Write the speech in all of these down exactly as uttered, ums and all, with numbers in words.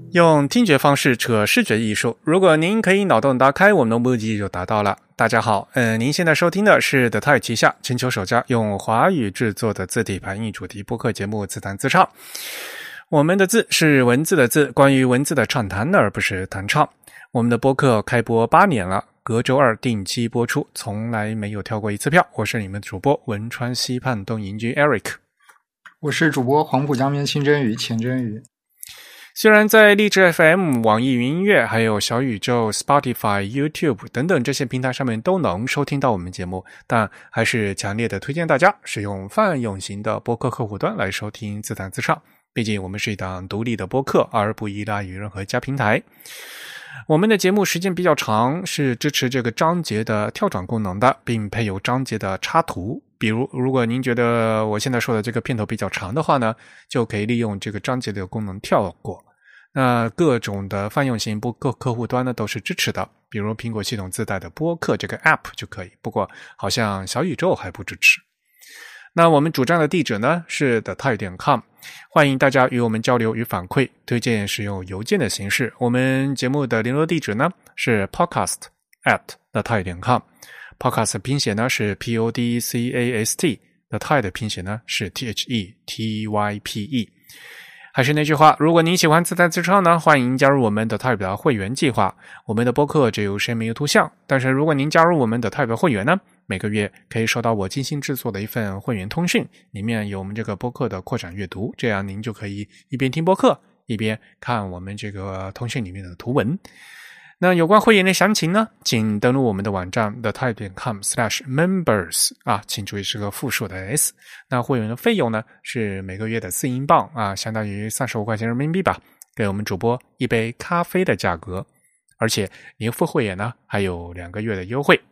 用听觉方式扯视觉艺术，如果您可以脑洞打开，我们的目的就达到了。大家好，嗯，您现在收听的是 The Type 旗下全球首家用华语制作的字体排印主题播客节目自弹自唱。我们的字是文字的字，关于文字的畅谈而不是弹唱。我们的播客开播八年了，隔周二定期播出，从来没有跳过一次票。我是你们主播汶川西畔东营居 Eric， 我是主播黄浦江边清真鱼钱真鱼。 虽然在荔枝 F M、网易云音乐、还有小宇宙、Spotify、YouTube 等等这些平台上面都能收听到我们节目，但还是强烈的推荐大家使用泛用型的播客客户端来收听自弹自唱。毕竟我们是一档独立的播客，而不依赖于任何一家平台。我们的节目时间比较长，是支持这个章节的跳转功能的，并配有章节的插图。比如如果您觉得我现在说的这个片头比较长的话呢，就可以利用这个章节的功能跳过。那各种的泛用型播客客户端呢都是支持的，比如苹果系统自带的播客这个 App 就可以，不过好像小宇宙还不支持。那我们主站的地址呢是 the type 点 com， 欢迎大家与我们交流与反馈，推荐使用邮件的形式。我们节目的联络地址呢是 podcast at the type 点 com， podcast 拼写呢是 P O D C A S T， the type 的拼写呢是 T H E T Y P E。还是那句话，如果您喜欢自弹自唱呢，欢迎加入我们的 Type 的会员计划。我们的播客只有声音没有图像，但是如果您加入我们的 Type 的会员呢，每个月可以收到我精心制作的一份会员通讯，里面有我们这个播客的扩展阅读，这样您就可以一边听播客一边看我们这个通讯里面的图文。那有关会员的详情呢，请登录我们的网站 the type 点 com slash members 啊，请注意是个复数的 s。那会员的费用呢是每个月的四英镑啊，相当于三十五块钱人民币吧，给我们主播一杯咖啡的价格。而且您付会员呢还有两个月的优惠。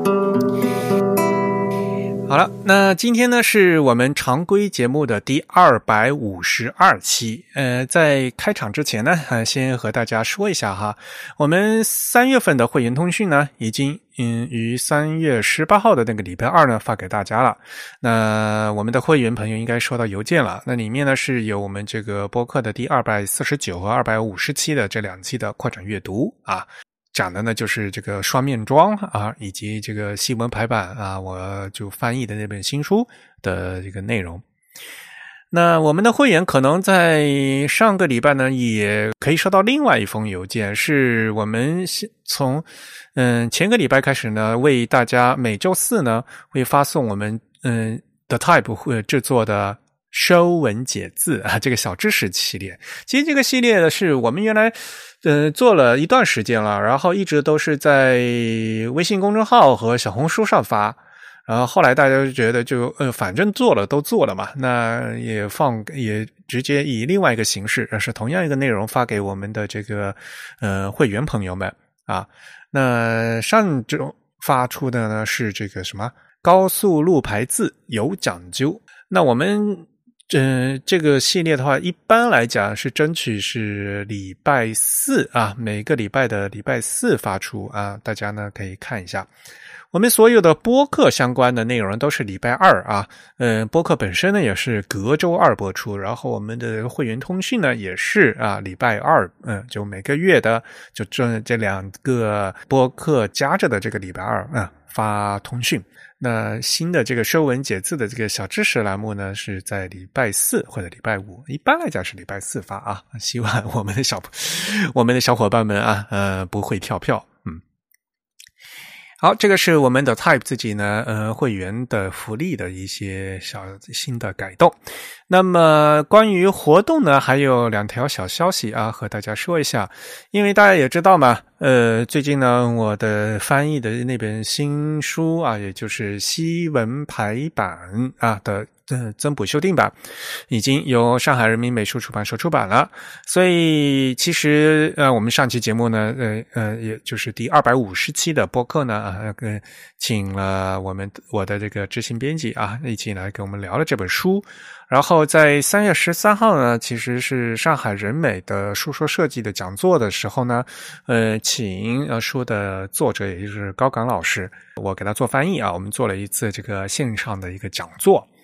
好了，那今天呢是我们常规节目的第二百五十二期。呃，在开场之前呢，呃，先和大家说一下哈，我们三月份的会员通讯呢，已经嗯于三月十八号的那个礼拜二呢发给大家了。那我们的会员朋友应该收到邮件了，那里面呢是有我们这个播客的第二百四十九和二百五十期的这两期的扩展阅读啊。讲的呢就是这个双面装啊，以及这个新闻排版啊，我就翻译的那本新书的这个内容。那我们的会员可能在上个礼拜呢，也可以收到另外一封邮件，是我们从嗯前个礼拜开始呢，为大家每周四呢会发送我们嗯 The Type 会制作的收文解字啊，这个小知识系列。其实这个系列呢是我们原来呃做了一段时间了，然后一直都是在微信公众号和小红书上发，然后后来大家就觉得就呃反正做了都做了嘛，那也放也直接以另外一个形式，是同样一个内容发给我们的这个呃会员朋友们啊。那上周发出的呢是这个什么高速路牌字有讲究。那我们呃，这个系列的话，一般来讲是争取是礼拜四啊，每个礼拜的礼拜四发出啊，大家呢可以看一下。我们所有的播客相关的内容都是礼拜二啊，嗯、呃，播客本身呢也是隔周二播出，然后我们的会员通讯呢也是啊礼拜二，嗯，就每个月的就这这两个播客加着的这个礼拜二啊发通讯。那新的这个收文解字的这个小知识栏目呢，是在礼拜四或者礼拜五，一般来讲是礼拜四发啊。希望我们的小我们的小伙伴们啊，呃，不会跳票。嗯，好，这个是我们的 Type 自己呢，呃，会员的福利的一些小新的改动。那么关于活动呢，还有两条小消息啊，和大家说一下。因为大家也知道嘛，呃，最近呢，我的翻译的那本新书啊，也就是西文排版啊的呃增补修订版，已经由上海人民美术出版社出版了。所以其实呃，我们上期节目呢，呃呃，也就是第二百五十期的播客呢，啊，呃，请了我们我的这个执行编辑啊，一起来跟我们聊了这本书。然后在三月十三号呢，其实是上海人美的书说设计的讲座的时候呢，呃，请呃书的作者也就是高岗老师，我给他做翻译啊，我们做了一次这个线上的一个讲座。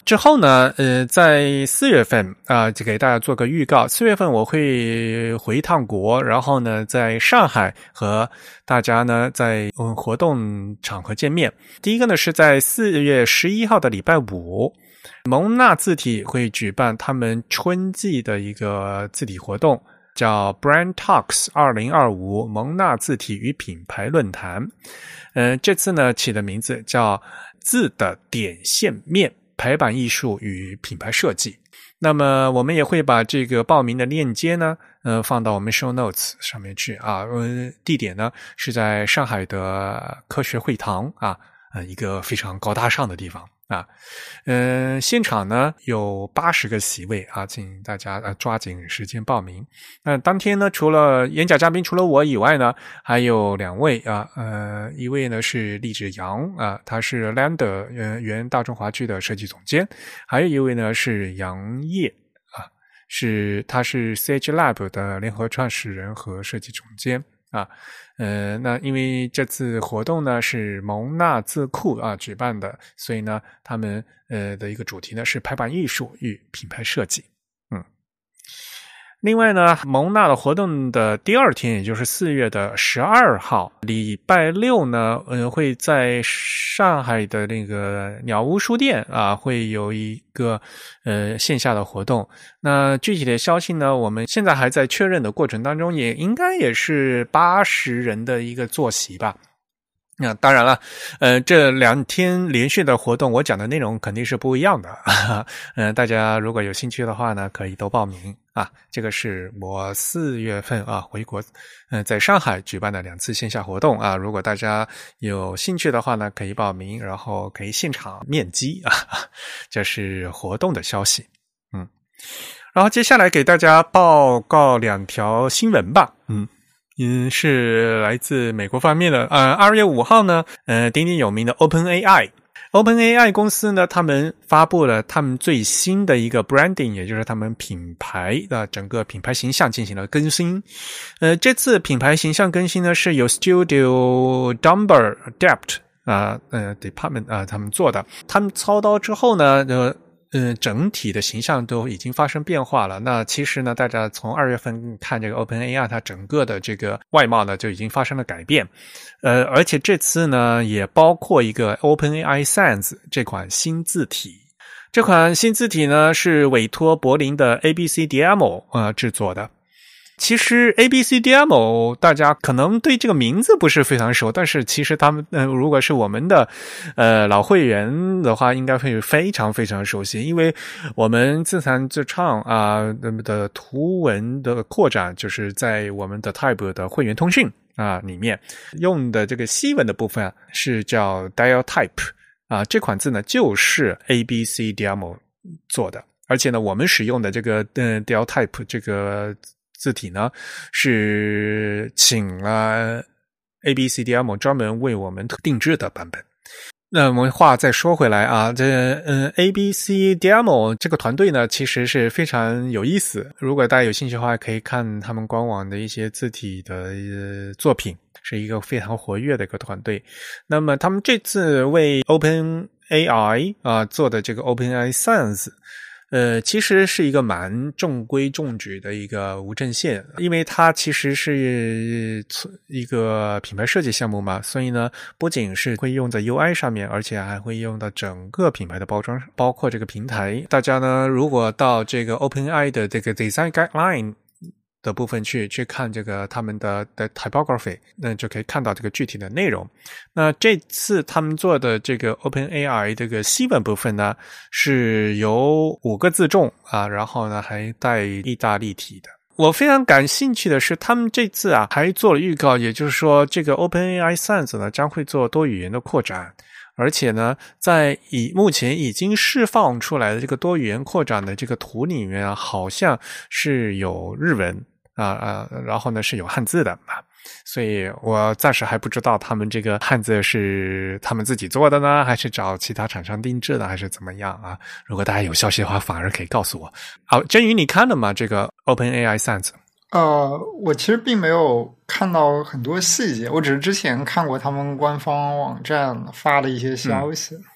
之后呢，呃，在四月份啊、呃，就给大家做个预告。四月份我会回一趟国，然后呢，在上海和大家呢在嗯活动场合见面。第一个呢是在四月十一号的礼拜五，蒙纳字体会举办他们春季的一个字体活动，叫 Brand Talks 二零二五蒙纳字体与品牌论坛。呃，这次呢起的名字叫字的点线面。排版艺术与品牌设计，那么我们也会把这个报名的链接呢，呃，放到我们 show notes 上面去啊。呃，地点呢是在上海的科学会堂啊，呃，一个非常高大上的地方啊。呃，现场呢有八十个席位啊，请大家呃抓紧时间报名。那、呃、当天呢，除了演讲嘉宾除了我以外呢，还有两位啊，呃，一位呢是厉志阳啊，他是 Lander 原原大中华区的设计总监，还有一位呢是杨烨啊，是他是 C H Lab 的联合创始人和设计总监啊。呃，那因为这次活动呢是蒙纳字库啊举办的，所以呢，他们呃的一个主题呢是排版艺术与品牌设计。嗯，另外呢，蒙纳的活动的第二天，也就是四月的十二号，礼拜六呢，呃，会在上海的那个鸟屋书店啊，会有一个呃线下的活动。那具体的消息呢，我们现在还在确认的过程当中，也应该也是八十人的一个坐席吧。那当然了，呃，这两天连续的活动，我讲的内容肯定是不一样的。嗯、呃，大家如果有兴趣的话呢，可以都报名啊。这个是我四月份啊回国，嗯、呃，在上海举办的两次线下活动啊。如果大家有兴趣的话呢，可以报名，然后可以现场面基啊。这是活动的消息，嗯。然后接下来给大家报告两条新闻吧，嗯。嗯，是来自美国方面的。呃，二月五号呢，呃，鼎鼎有名的 OpenAI。OpenAI 公司呢，他们发布了他们最新的一个 branding， 也就是他们品牌的整个品牌形象进行了更新。呃，这次品牌形象更新呢，是由 Studio Dumber Depth 啊、呃，呃 Department 啊、呃，他们做的。他们操刀之后呢，呃。嗯，整体的形象都已经发生变化了。那其实呢，大家从二月份看这个 OpenAI， 它整个的这个外貌呢就已经发生了改变。呃，而且这次呢也包括一个 OpenAI Sans 这款新字体。这款新字体呢是委托柏林的 A B C D M O 呃制作的。其实 A B C D M O 大家可能对这个名字不是非常熟，但是其实他们呃如果是我们的呃老会员的话，应该会非常非常熟悉，因为我们自弹自唱啊那么的图文的扩展就是在我们的 Type 的会员通讯啊里面用的这个西文的部分是叫 Dial Type 啊，这款字呢就是 A B C D M O 做的，而且呢我们使用的这个呃 Dial Type 这个字体呢是请了 A B C D M O 专门为我们定制的版本。那我们话再说回来啊，这嗯 A B C D M O 这个团队呢其实是非常有意思，如果大家有兴趣的话可以看他们官网的一些字体的、呃、作品，是一个非常活跃的一个团队。那么他们这次为 OpenAI 啊做的这个 OpenAI Sans呃，其实是一个蛮中规中矩的一个无阵线，因为它其实是一个品牌设计项目嘛，所以呢，不仅是会用在 U I 上面，而且还会用到整个品牌的包装，包括这个平台。大家呢，如果到这个 OpenAI 的这个 Design Guideline的部分去去看这个他们的的 typography， 那就可以看到这个具体的内容。那这次他们做的这个 OpenAI 这个西文部分呢，是由五个字重啊，然后呢还带意大利体的。我非常感兴趣的是，他们这次啊还做了预告，也就是说，这个 OpenAI Sans 呢将会做多语言的扩展。而且呢，在以目前已经释放出来的这个多语言扩展的这个图里面啊，好像是有日文啊啊，然后呢是有汉字的啊，所以我暂时还不知道他们这个汉字是他们自己做的呢，还是找其他厂商定制的，还是怎么样啊？如果大家有消息的话，反而可以告诉我。好，真宇你看了吗？这个 OpenAI Sans？ 呃，我其实并没有看到很多细节，我只是之前看过他们官方网站发的一些消息。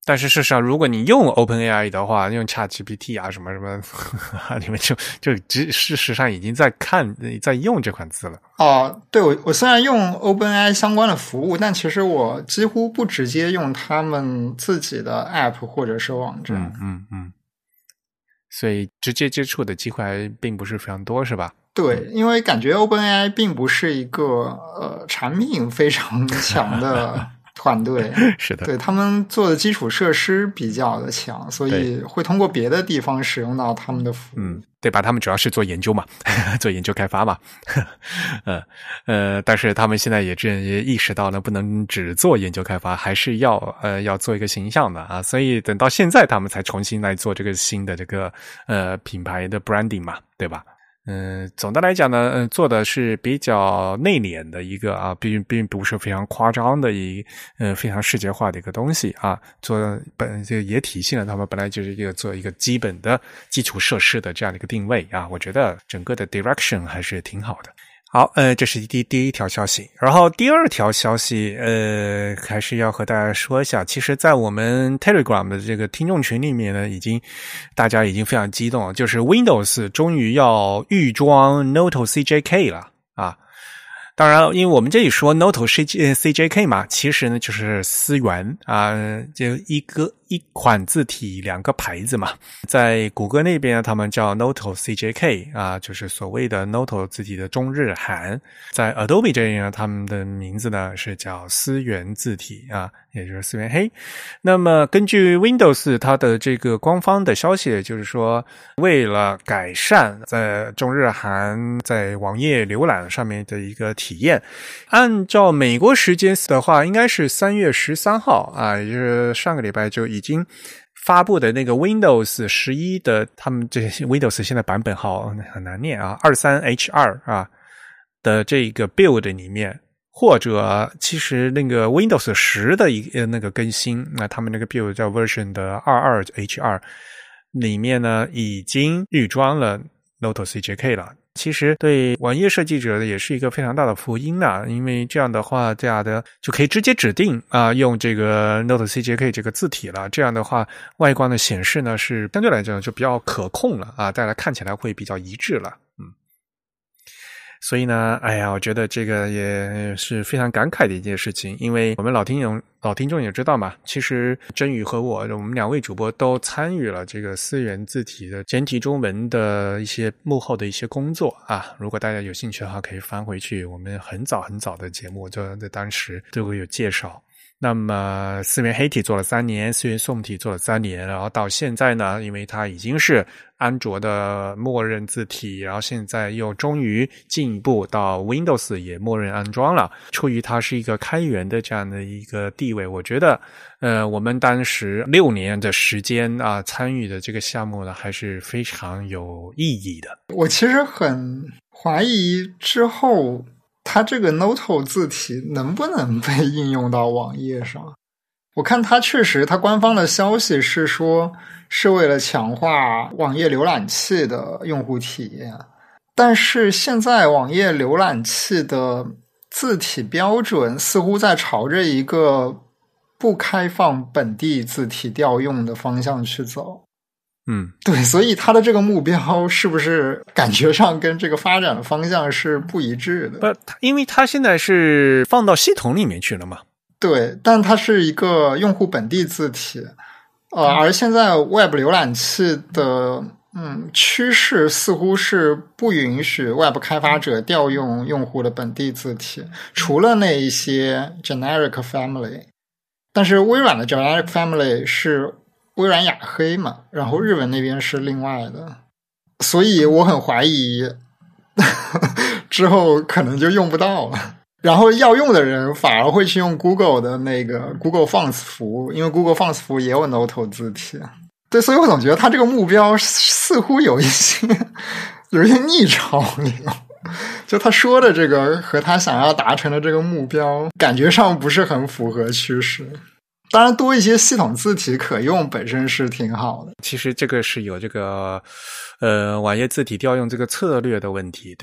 但是事实上，如果你用 OpenAI 的话，用 ChatGPT 啊什么什么，你们就就事实上已经在看在用这款字了。 哦，对，我我虽然用 OpenAI 相关的服务，但其实我几乎不直接用他们自己的 App 或者是网站。 嗯嗯嗯。所以直接接触的机会还并不是非常多，是吧？ 对，因为感觉 OpenAI 并不是一个呃产品非常强的团队， 是的， 对，他们做的基础设施比较的强，所以会通过别的地方使用到他们的服务。 嗯，对吧？他们主要是做研究嘛，做研究开发嘛，呃呃，但是他们现在也这也意识到呢，不能只做研究开发，还是要呃要做一个形象的啊，所以等到现在他们才重新来做这个新的这个呃品牌的 branding 嘛，对吧？嗯、呃，总的来讲呢，呃，做的是比较内敛的一个啊，并并不是非常夸张的一呃非常视觉化的一个东西啊，做本这也体现了他们本来就是一个做一个基本的基础设施的这样的一个定位啊，我觉得整个的 direction 还是挺好的。好，呃，这是第第一条消息，然后第二条消息，呃，还是要和大家说一下，其实在我们 Telegram 的这个听众群里面呢，已经大家已经非常激动了，就是 Windows 终于要预装 Noto C J K 了啊。当然，因为我们这里说 Noto C J K 嘛，其实呢就是思源啊，就一个一款字体两个牌子嘛。在谷歌那边呢，他们叫 Noto C J K 啊，就是所谓的 Noto 字体的中日韩。在 Adobe 这里呢，他们的名字呢是叫思源字体啊，也就是思源黑。那么根据 Windows 它的这个官方的消息，就是说为了改善在中日韩在网页浏览上面的一个体验，按照美国时间的话，应该是三月十三号啊，也就是上个礼拜就已经发布的那个 Windows 十一的，他们这 Windows 现在版本号很难念啊 ，二十三 H 二 啊的这个 build 里面，或者其实那个 Windows 十的一个那个更新，那他们那个 build 叫 version 的 二十二 H 二 里面呢已经预装了 Noto C J K 了。其实对网页设计者也是一个非常大的福音啦，因为这样的话，这样的就可以直接指定啊用这个 Noto C J K 这个字体了。这样的话，外观的显示呢是相对来讲就比较可控了啊，大家看起来会比较一致了。嗯。所以呢，哎呀，我觉得这个也是非常感慨的一件事情，因为我们老听众老听众也知道嘛，其实真宇和我我们两位主播都参与了这个思源字体的简体中文的一些幕后的一些工作啊。如果大家有兴趣的话，可以翻回去我们很早很早的节目，就在当时都会有介绍。那么思源黑体做了三年，思源宋体做了三年，然后到现在呢，因为它已经是安卓的默认字体，然后现在又终于进一步到 Windows 也默认安装了。出于它是一个开源的这样的一个地位，我觉得呃，我们当时六年的时间啊参与的这个项目呢，还是非常有意义的。 我其实很怀疑之后它这个 Noto 字体能不能被应用到网页上。我看它确实，它官方的消息是说是为了强化网页浏览器的用户体验，但是现在网页浏览器的字体标准似乎在朝着一个不开放本地字体调用的方向去走。 嗯， 对，所以它的这个目标是不是感觉上跟这个发展的方向是不一致的？ 不，因为它现在是放到系统里面去了嘛。 对，但它是一个用户本地字体，呃，而现在 Web 浏览器的嗯趋势似乎是不允许 Web 开发者调用用户的本地字体，除了那一些 generic family， 但是微软的 generic family 是微软雅黑嘛，然后日文那边是另外的，所以我很怀疑之后可能就用不到了。然后要用的人反而会去用 Google 的那个 Google Fonts 服务，因为 Google Fonts 服务也有 Noto 字体。对，所以我总觉得他这个目标似乎有一些有一些逆潮流，就他说的这个和他想要达成的这个目标感觉上不是很符合趋势。当然多一些系统字体可用本身是挺好的。 其实这个是有这个呃网页字体调用这个策略的问题，对吧？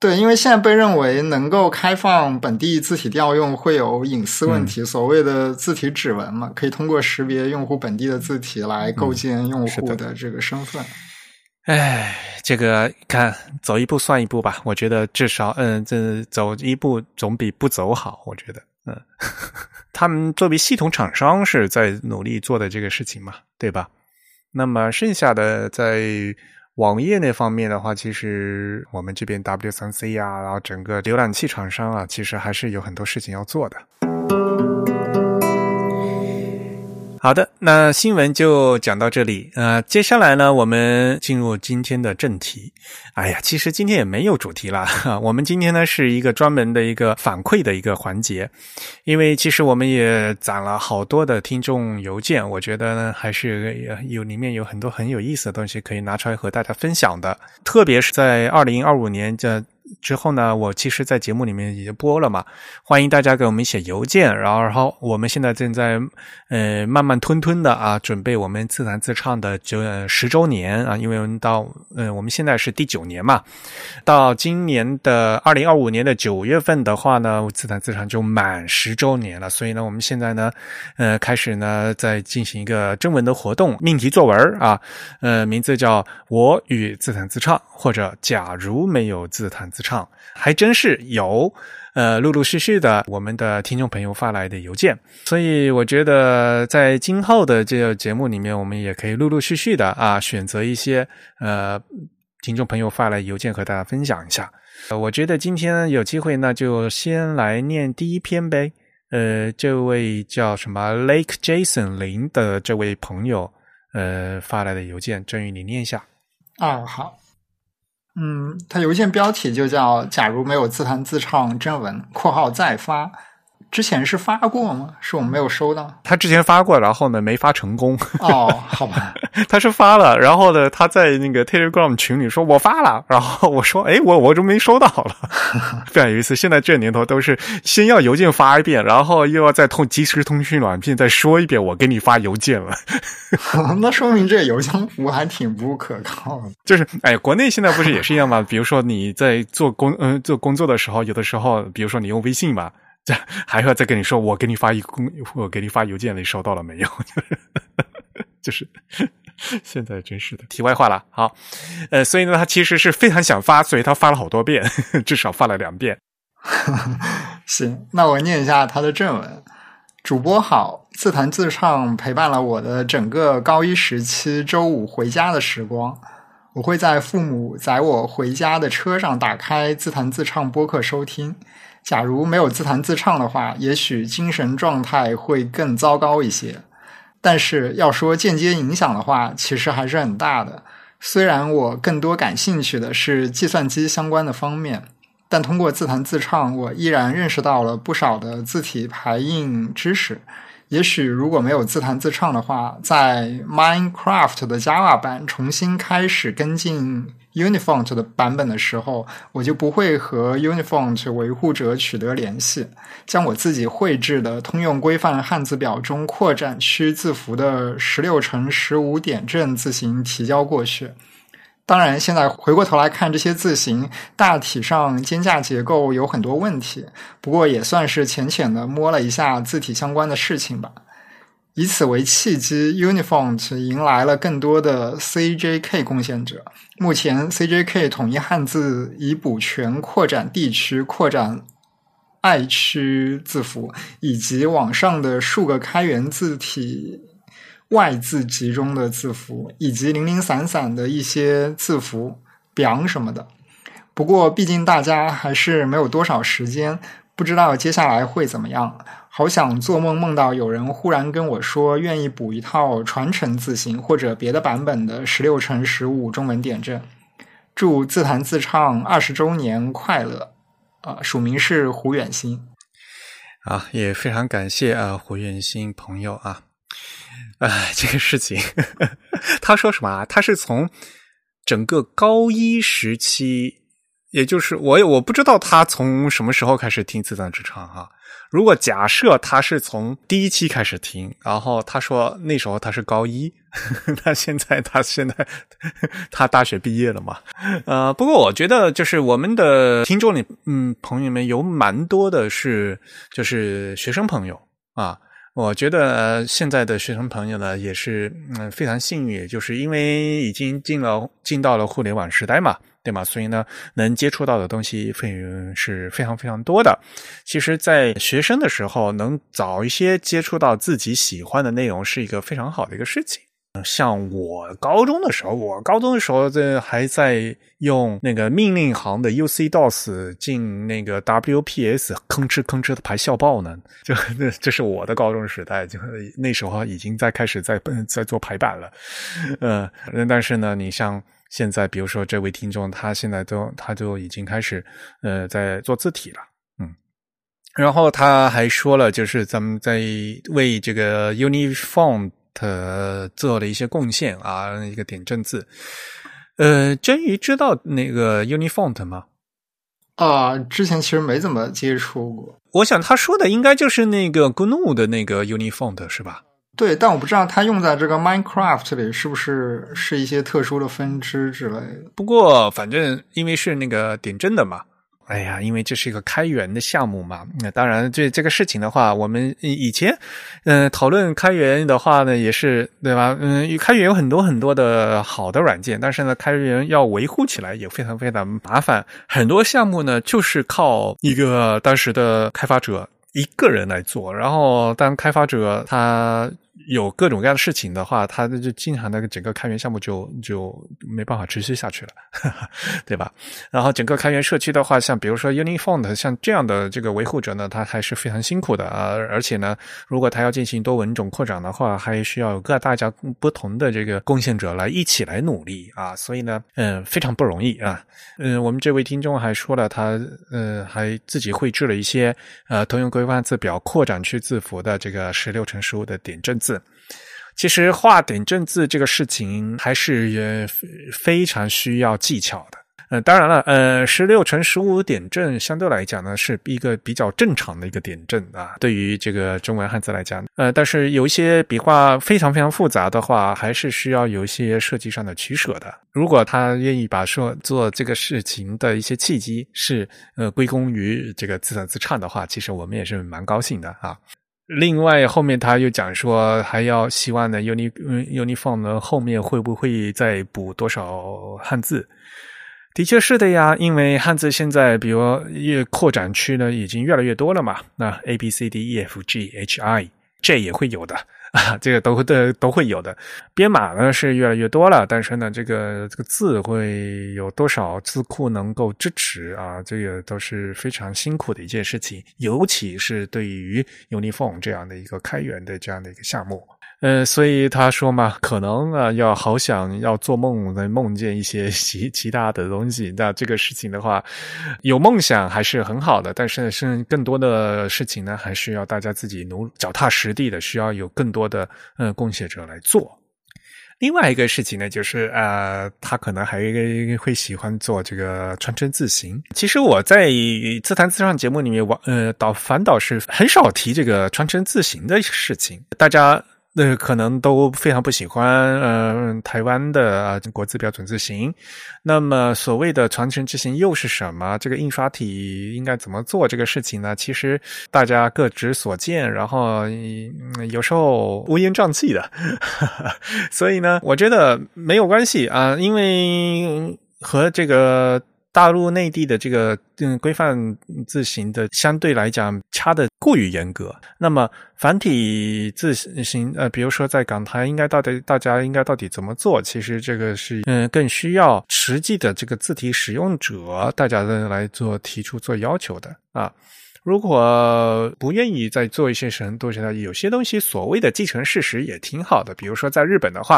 对，因为现在被认为能够开放本地字体调用会有隐私问题，嗯、所谓的字体指纹嘛，可以通过识别用户本地的字体来构建用户的这个身份。 哎、嗯，这个看走一步算一步吧，我觉得至少嗯，这走一步总比不走好，我觉得嗯，他们作为系统厂商是在努力做的这个事情嘛，对吧？那么剩下的在网页那方面的话，其实我们这边 W 三 C 啊，然后整个浏览器厂商啊，其实还是有很多事情要做的。好的，那新闻就讲到这里。呃，接下来呢，我们进入今天的正题。哎呀，其实今天也没有主题啦。我们今天呢是一个专门的一个反馈的一个环节，因为其实我们也攒了好多的听众邮件，我觉得呢还是有里面有很多很有意思的东西可以拿出来和大家分享的。特别是在二零二五年这之后呢，我其实在节目里面已经播了嘛，欢迎大家给我们写邮件，然后然后我们现在正在呃慢慢吞吞的啊准备我们自弹自唱的九十周年啊，因为我们到呃我们现在是第九年嘛，到今年的二零二五年的九月份的话呢，自弹自唱就满十周年了，所以呢我们现在呢呃开始呢在进行一个征文的活动，命题作文啊，呃名字叫我与自弹自唱，或者假如没有自弹自唱，还真是有呃陆陆续续的我们的听众朋友发来的邮件，所以我觉得在今后的这个节目里面，我们也可以陆陆续续的啊选择一些呃听众朋友发来邮件和大家分享一下。呃我觉得今天有机会呢，就先来念第一篇呗。呃这位叫什么 Lake Jason 林的这位朋友呃发来的邮件，振宇你念一下。 啊，好。嗯，他邮件标题就叫假如没有自弹自唱征文括号再发，之前是发过吗？是我们没有收到。 他之前发过，然后呢没发成功。 哦，好吧。 他是发了，然后呢他在那个 Telegram 群里说我发了，然后我说诶我我就没收到了。非常有意思，现在这年头都是先要邮件发一遍，然后又要再通即时通讯软件再说一遍我给你发邮件了。 那说明这个邮箱服务还挺不可靠的。 就是哎，国内现在不是也是一样吗？比如说你在做工嗯、呃、做工作的时候，有的时候比如说你用微信嘛，这还要再跟你说我给你发一公我给你发邮件，你收到了没有？就是现在真是的。题外话了，好，呃，所以呢，他其实是非常想发，所以他发了好多遍，至少发了两遍。 行，那我念一下他的正文。主播好，自弹自唱陪伴了我的整个高一时期周五回家的时光。我会在父母载我回家的车上打开自弹自唱播客收听。假如没有自弹自唱的话，也许精神状态会更糟糕一些。但是要说间接影响的话，其实还是很大的。虽然我更多感兴趣的是计算机相关的方面，但通过自弹自唱，我依然认识到了不少的字体排印知识。也许如果没有自弹自唱的话，在 Minecraft 的 Java 版重新开始跟进 Unifont 的版本的时候，我就不会和 Unifont 维护者取得联系，将我自己绘制的通用规范汉字表中扩展区字符的十六乘十五点阵字形提交过去。当然现在回过头来看，这些字形大体上间架结构有很多问题，不过也算是浅浅的摸了一下字体相关的事情吧。以此为契机， Unifont 迎来了更多的 C J K 贡献者。目前 C J K 统一汉字已补全扩展地区、扩展爱区字符，以及网上的数个开源字体外字集中的字符，以及零零散散的一些字符 biang 什么的。不过毕竟大家还是没有多少时间，不知道接下来会怎么样。好想做梦梦到有人忽然跟我说愿意补一套传承字形或者别的版本的十六乘十五中文点阵。祝自弹自唱二十周年快乐。啊、呃，署名是胡远新。 啊，也非常感谢啊胡远新朋友啊。哎，这个事情呵呵他说什么啊？他是从整个高一时期也就是我我不知道他从什么时候开始听自弹自唱哈。如果假设他是从第一期开始听，然后他说那时候他是高一，那现在他现在他大学毕业了嘛？呃，不过我觉得就是我们的听众里，嗯，朋友们有蛮多的是就是学生朋友啊。我觉得现在的学生朋友呢也是嗯非常幸运，就是因为已经进了进到了互联网时代嘛。对吗？所以呢，能接触到的东西非是非常非常多的。其实在学生的时候，能早一些接触到自己喜欢的内容，是一个非常好的一个事情。像我高中的时候，我高中的时候这还在用那个命令行的 U C DOS 进那个 W P S 吭哧吭哧的排校报呢，就这是我的高中时代，就那时候已经在开始在在做排版了。呃，但是呢，你像现在比如说这位听众他现在都他就已经开始呃在做字体了，嗯，然后他还说了就是咱们在为这个 Unifont 做了一些贡献啊，一个点阵字。呃，真鱼知道那个 Unifont 吗？ 啊、呃，之前其实没怎么接触过。 我想他说的应该就是那个 G N U 的那个 Unifont 是吧？ 对，但我不知道它用在这个 Minecraft 里是不是是一些特殊的分支之类的。 不过反正因为是那个点阵的嘛，哎呀，因为这是一个开源的项目嘛，那当然这这个事情的话，我们以前嗯、呃、讨论开源的话呢，也是对吧？嗯，开源有很多很多的好的软件，但是呢，开源要维护起来也非常非常麻烦。很多项目呢，就是靠一个当时的开发者一个人来做，然后当开发者他有各种各样的事情的话，他就经常那个整个开源项目就就没办法持续下去了，对吧？然后整个开源社区的话，像比如说 Unifont 像这样的这个维护者呢，他还是非常辛苦的啊。而且呢，如果他要进行多文种扩展的话，还需要各大家不同的这个贡献者来一起来努力啊。所以呢，嗯，非常不容易啊。嗯，我们这位听众还说了，他呃还自己绘制了一些呃通用规范字表扩展去字符的这个十六乘十五的点阵字。其实画点阵字这个事情还是非常需要技巧的。呃，当然了，呃，十六乘十五点阵相对来讲呢是一个比较正常的一个点阵啊，对于这个中文汉字来讲，呃，但是有一些笔画非常非常复杂的话，还是需要有一些设计上的取舍的。如果他愿意把说做这个事情的一些契机是呃归功于这个自弹自唱的话，其实我们也是蛮高兴的啊。另外后面他又讲说还要希望呢 Uni Unifont 呢后面会不会再补多少汉字。的确是的呀，因为汉字现在比如越扩展区呢已经越来越多了嘛，那 A B C D E F G H I J 也会有的啊，这个都都都会有的。编码呢是越来越多了，但是呢这个这个字会有多少字库能够支持啊，这个都是非常辛苦的一件事情，尤其是对于 Unifont 这样的一个开源的这样的一个项目。呃，所以他说嘛，可能啊要好想要做梦来梦见一些其其他的东西。那这个事情的话，有梦想还是很好的，但是是更多的事情呢，还是要大家自己努脚踏实地的，需要有更多的呃贡献者来做。另外一个事情呢，就是呃，他可能还会喜欢做这个传真字形。其实我在自弹自唱节目里面，呃，倒反倒是很少提这个传真字形的事情，大家。呃，可能都非常不喜欢呃台湾的啊国字标准字形。那么所谓的传承字形又是什么？这个印刷体应该怎么做这个事情呢？其实大家各执所见，然后、嗯、有时候乌烟瘴气的。所以呢，我觉得没有关系啊，因为和这个大陆内地的这个嗯规范字形的相对来讲差的过于严格。那么繁体字形呃比如说在港台应该到底大家应该到底怎么做，其实这个是嗯更需要实际的这个字体使用者大家来做提出做要求的啊。如果不愿意再做一些什么东西呢，有些东西所谓的继承事实也挺好的。比如说在日本的话，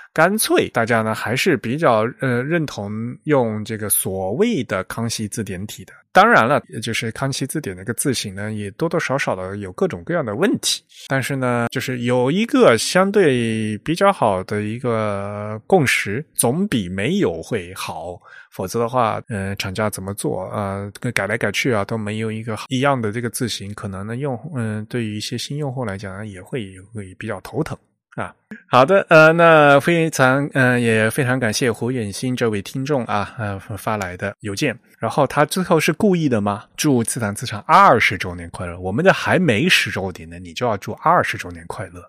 干脆大家呢还是比较呃认同用这个所谓的康熙字典体的。当然了，就是康熙字典那个字形呢也多多少少的有各种各样的问题，但是呢就是有一个相对比较好的一个共识，总比没有会好。否则的话呃厂家怎么做呃改来改去啊都没有一个一样的这个字形，可能呢用嗯、呃、对于一些新用户来讲呢也会会比较头疼啊。好的，呃，那非常，呃，也非常感谢胡远新这位听众啊，呃，发来的邮件。然后他最后是故意的吗？祝自弹自唱二十周年快乐！我们的还没十周年呢，你就要祝二十周年快乐。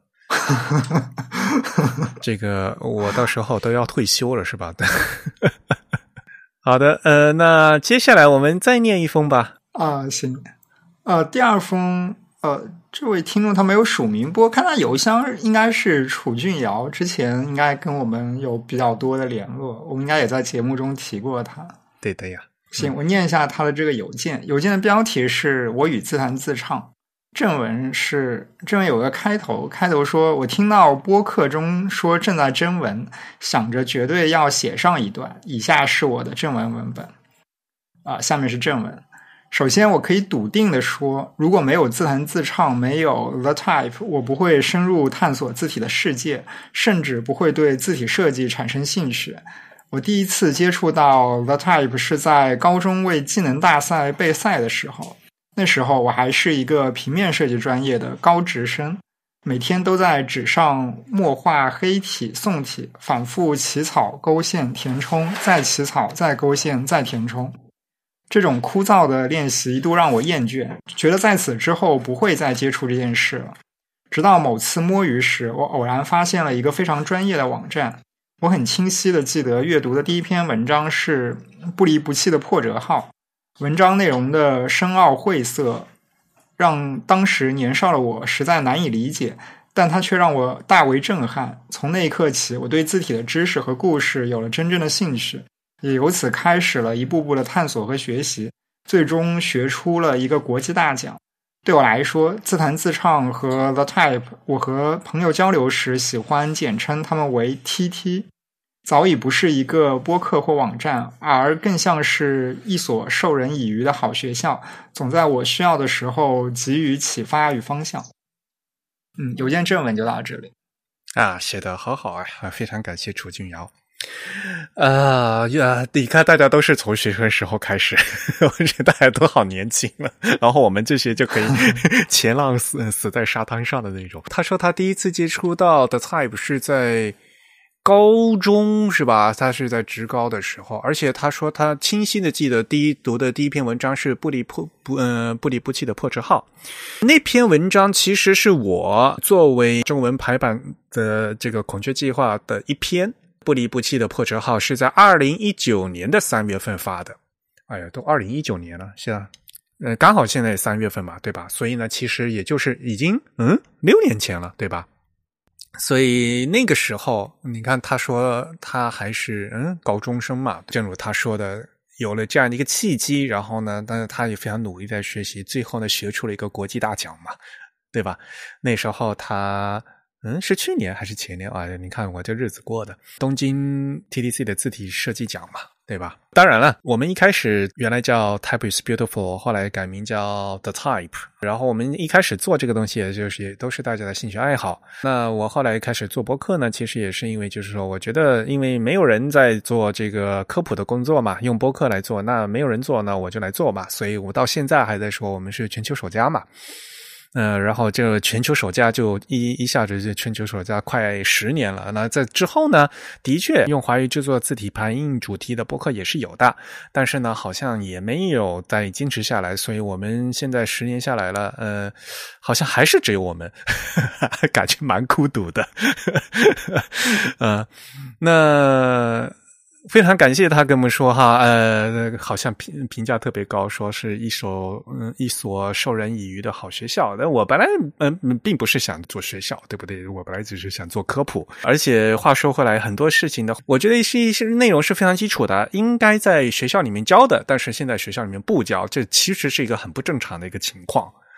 这个我到时候都要退休了，是吧？好的，呃，那接下来我们再念一封吧。 啊，行，呃，第二封。呃，这位听众他没有署名，不过看他邮箱应该是楚俊尧，之前应该跟我们有比较多的联络，我们应该也在节目中提过他。 对的呀。 行，我念一下他的这个邮件，邮件的标题是我与自弹自唱，正文是正文有个开头，开头说我听到播客中说正在征文，想着绝对要写上一段，以下是我的正文文本啊，下面是正文。首先我可以笃定的说，如果没有自弹自唱，没有 The Type， 我不会深入探索字体的世界，甚至不会对字体设计产生兴趣。我第一次接触到 The Type 是在高中为技能大赛备赛的时候，那时候我还是一个平面设计专业的高职生，每天都在纸上墨画黑体、宋体，反复起草、勾线、填充，再起草、再勾线、再填充。这种枯燥的练习一度让我厌倦，觉得在此之后不会再接触这件事了。直到某次摸鱼时，我偶然发现了一个非常专业的网站。我很清晰地记得阅读的第一篇文章是不离不弃的破折号，文章内容的深奥晦涩让当时年少的我实在难以理解，但它却让我大为震撼。从那一刻起，我对字体的知识和故事有了真正的兴趣，也由此开始了一步步的探索和学习，最终学出了一个国际大奖。对我来说，自弹自唱和 The Type， 我和朋友交流时喜欢简称他们为 T T， 早已不是一个播客或网站，而更像是一所授人以渔的好学校，总在我需要的时候给予启发与方向。嗯，邮件正文就到这里啊，写得好好啊，非常感谢楚俊尧。呃呀，你看大家都是从学生时候开始，我觉得大家都好年轻了，然后我们这些就可以前浪死死在沙滩上的那种。他说他第一次接触到的 Type 是在高中是吧？他是在职高的时候，而且他说他清晰的记得第一读的第一篇文章是不离不不呃不离不弃的破折号。那篇文章其实是我作为中文排版的这个孔雀计划的一篇。不离不弃的破折号是在二零一九年的三月份发的。哎呀，都二零一九年了，是啊，呃，刚好现在三月份嘛，对吧？所以呢，其实也就是已经嗯六年前了，对吧？所以那个时候，你看他说他还是嗯高中生嘛，正如他说的，有了这样的一个契机，然后呢，但是他也非常努力在学习，最后呢，学出了一个国际大奖嘛，对吧？那时候他。嗯，是去年还是前年啊？你看我这日子过的，东京 T D C 的字体设计奖嘛，对吧？当然了，我们一开始原来叫 Type is Beautiful， 后来改名叫 The Type， 然后我们一开始做这个东西，也就是也都是大家的兴趣爱好。那我后来开始做播客呢，其实也是因为就是说，我觉得因为没有人在做这个科普的工作嘛，用播客来做，那没有人做呢，我就来做嘛，所以我到现在还在说我们是全球首家嘛。呃，然后这个全球首家就一一下子就全球首家快十年了。那在之后呢，的确用华语制作字体排印主题的播客也是有的，但是呢，好像也没有再坚持下来。所以我们现在十年下来了，呃，好像还是只有我们，感觉蛮孤独的。呃，那。非常感谢他跟我们说哈，呃，好像评评价特别高，说是一所嗯一所授人以渔的好学校。但我本来嗯并不是想做学校，对不对？我本来只是想做科普。而且话说回来，很多事情呢，我觉得是一些内容是非常基础的，应该在学校里面教的，但是现在学校里面不教，这其实是一个很不正常的一个情况。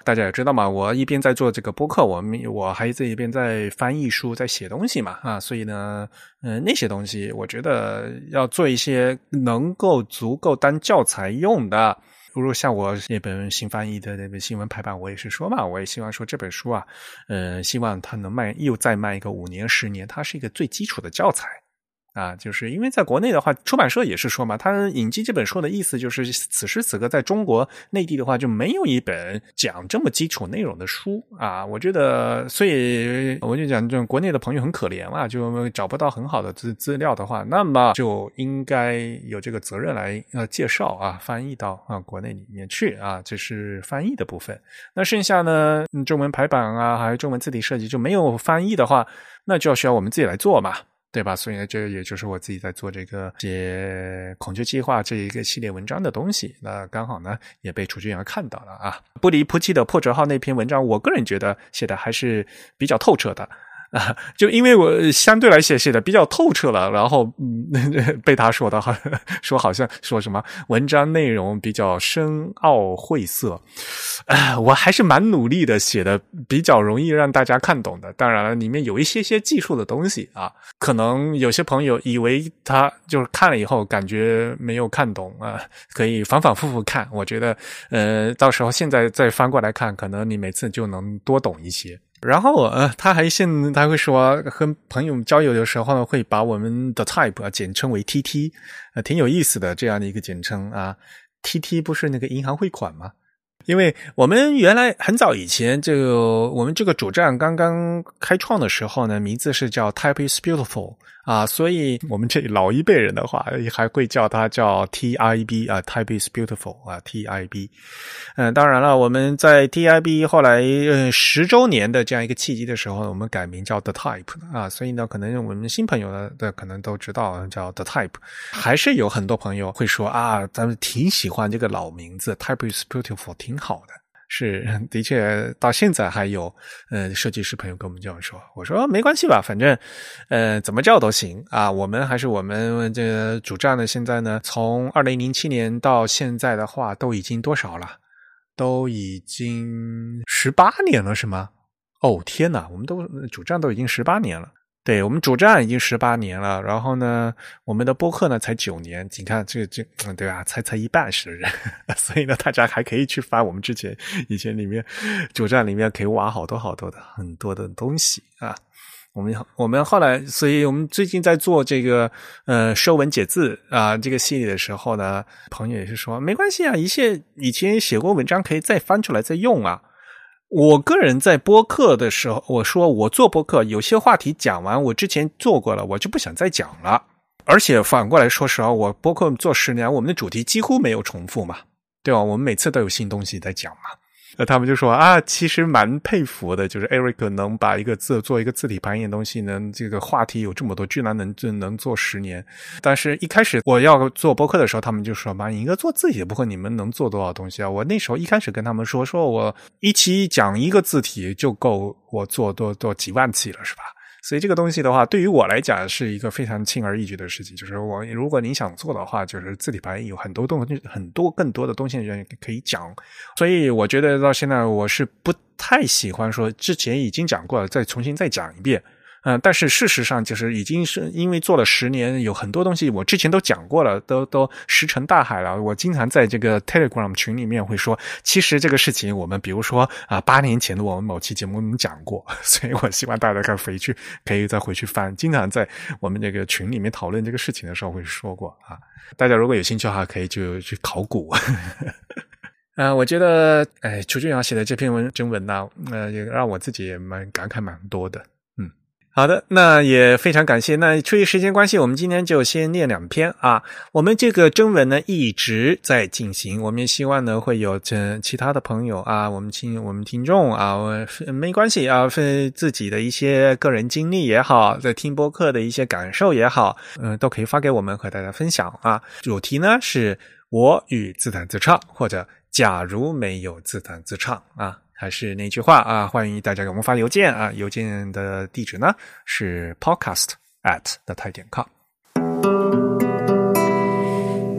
大家也知道嘛，我一边在做这个播客，我们我还在一边在翻译书，在写东西嘛啊，所以呢，嗯、呃，那些东西我觉得要做一些能够足够当教材用的。如果像我那本新翻译的那本新闻排版，我也是说嘛，我也希望说这本书啊，呃，希望它能卖又再卖一个五年十年，它是一个最基础的教材。啊，就是因为在国内的话，出版社也是说嘛，他引进这本书的意思就是，此时此刻在中国内地的话，就没有一本讲这么基础内容的书啊。我觉得，所以我就讲，这种国内的朋友很可怜嘛，就找不到很好的资资料的话，那么就应该有这个责任来呃介绍啊，翻译到啊国内里面去啊，这是翻译的部分。那剩下呢，中文排版啊，还有中文字体设计就没有翻译的话，那就要需要我们自己来做嘛。对吧？所以呢，这也就是我自己在做这个写孔雀计划这一个系列文章的东西。那刚好呢，也被楚君阳看到了啊。不离不弃的破折号那篇文章，我个人觉得写的还是比较透彻的。啊，就因为我相对来写写的比较透彻了，然后嗯，被他说的说好像说什么文章内容比较深奥晦涩，啊，我还是蛮努力的写的比较容易让大家看懂的。当然了，里面有一些些技术的东西啊，可能有些朋友以为他就是看了以后感觉没有看懂啊，可以反反复复看。我觉得呃，到时候现在再翻过来看，可能你每次就能多懂一些。然后呃，他还现他会说和朋友交友的时候呢，会把我们的 type 啊简称为 T T， 呃，挺有意思的这样的一个简称啊。T T 不是那个银行汇款吗？因为我们原来很早以前这个我们这个主站刚刚开创的时候呢，名字是叫 Type is Beautiful 啊，所以我们这老一辈人的话还会叫它叫 T I B 啊 Type is Beautiful 啊 T I B。嗯、呃，当然了，我们在 T I B 后来呃十周年的这样一个契机的时候，我们改名叫 The Type 啊，所以呢，可能我们新朋友呢的可能都知道叫 The Type， 还是有很多朋友会说啊，咱们挺喜欢这个老名字 Type is Beautiful， 挺好的。是，的确到现在还有呃设计师朋友跟我们这样说，我说没关系吧，反正呃怎么叫都行啊。我们还是我们这个主站呢，现在呢从二零零七年到现在的话都已经多少了？都已经十八年了是吗？哦天哪，我们都主站都已经十八年了。对，我们主站已经十八年了，然后呢，我们的播客呢才九年，你看这这，对吧？才才一半是人，所以呢，大家还可以去翻我们之前以前里面主站里面可以挖好多好多的很多的东西啊。我们我们后来，所以我们最近在做这个呃说文解字啊这个系列的时候呢，朋友也是说没关系啊，一切以前写过文章可以再翻出来再用啊。我个人在播客的时候，我说我做播客有些话题讲完我之前做过了，我就不想再讲了。而且反过来说实话，我播客做十年，我们的主题几乎没有重复嘛，对吧？我们每次都有新东西在讲嘛。那他们就说啊，其实蛮佩服的，就是 Eric 能把一个字做一个字体排印的东西，能这个话题有这么多，居然能能做十年。但是一开始我要做播客的时候，他们就说嘛，你一个做字体的播客，你们能做多少东西啊？我那时候一开始跟他们说，说我一期讲一个字体就够我做多多几万期了，是吧？所以这个东西的话，对于我来讲是一个非常轻而易举的事情。就是我，如果你想做的话，就是字体排印有很多东西，很多更多的东西可以讲。所以我觉得到现在我是不太喜欢说之前已经讲过了，再重新再讲一遍。嗯，但是事实上就是已经是因为做了十年，有很多东西我之前都讲过了，都都石沉大海了。我经常在这个 Telegram 群里面会说，其实这个事情我们比如说啊，八年前的我们某期节目我们讲过，所以我希望大家可以回去可以再回去翻。经常在我们这个群里面讨论这个事情的时候会说过啊，大家如果有兴趣的话，可以就去考古。呃，我觉得，哎，楚俊阳写的这篇文征文呢，呃，也让我自己也蛮感慨蛮多的。好的，那也非常感谢。那出于时间关系，我们今天就先念两篇啊。我们这个征文呢一直在进行，我们也希望呢会有这其他的朋友啊，我们听我们听众啊，没关系啊，自己的一些个人经历也好，在听播客的一些感受也好，嗯、呃，都可以发给我们和大家分享啊。主题呢是我与自弹自唱，或者假如没有自弹自唱啊。还是那句话啊，欢迎大家给我们发邮件啊，邮件的地址呢是 podcast at 的泰点 com。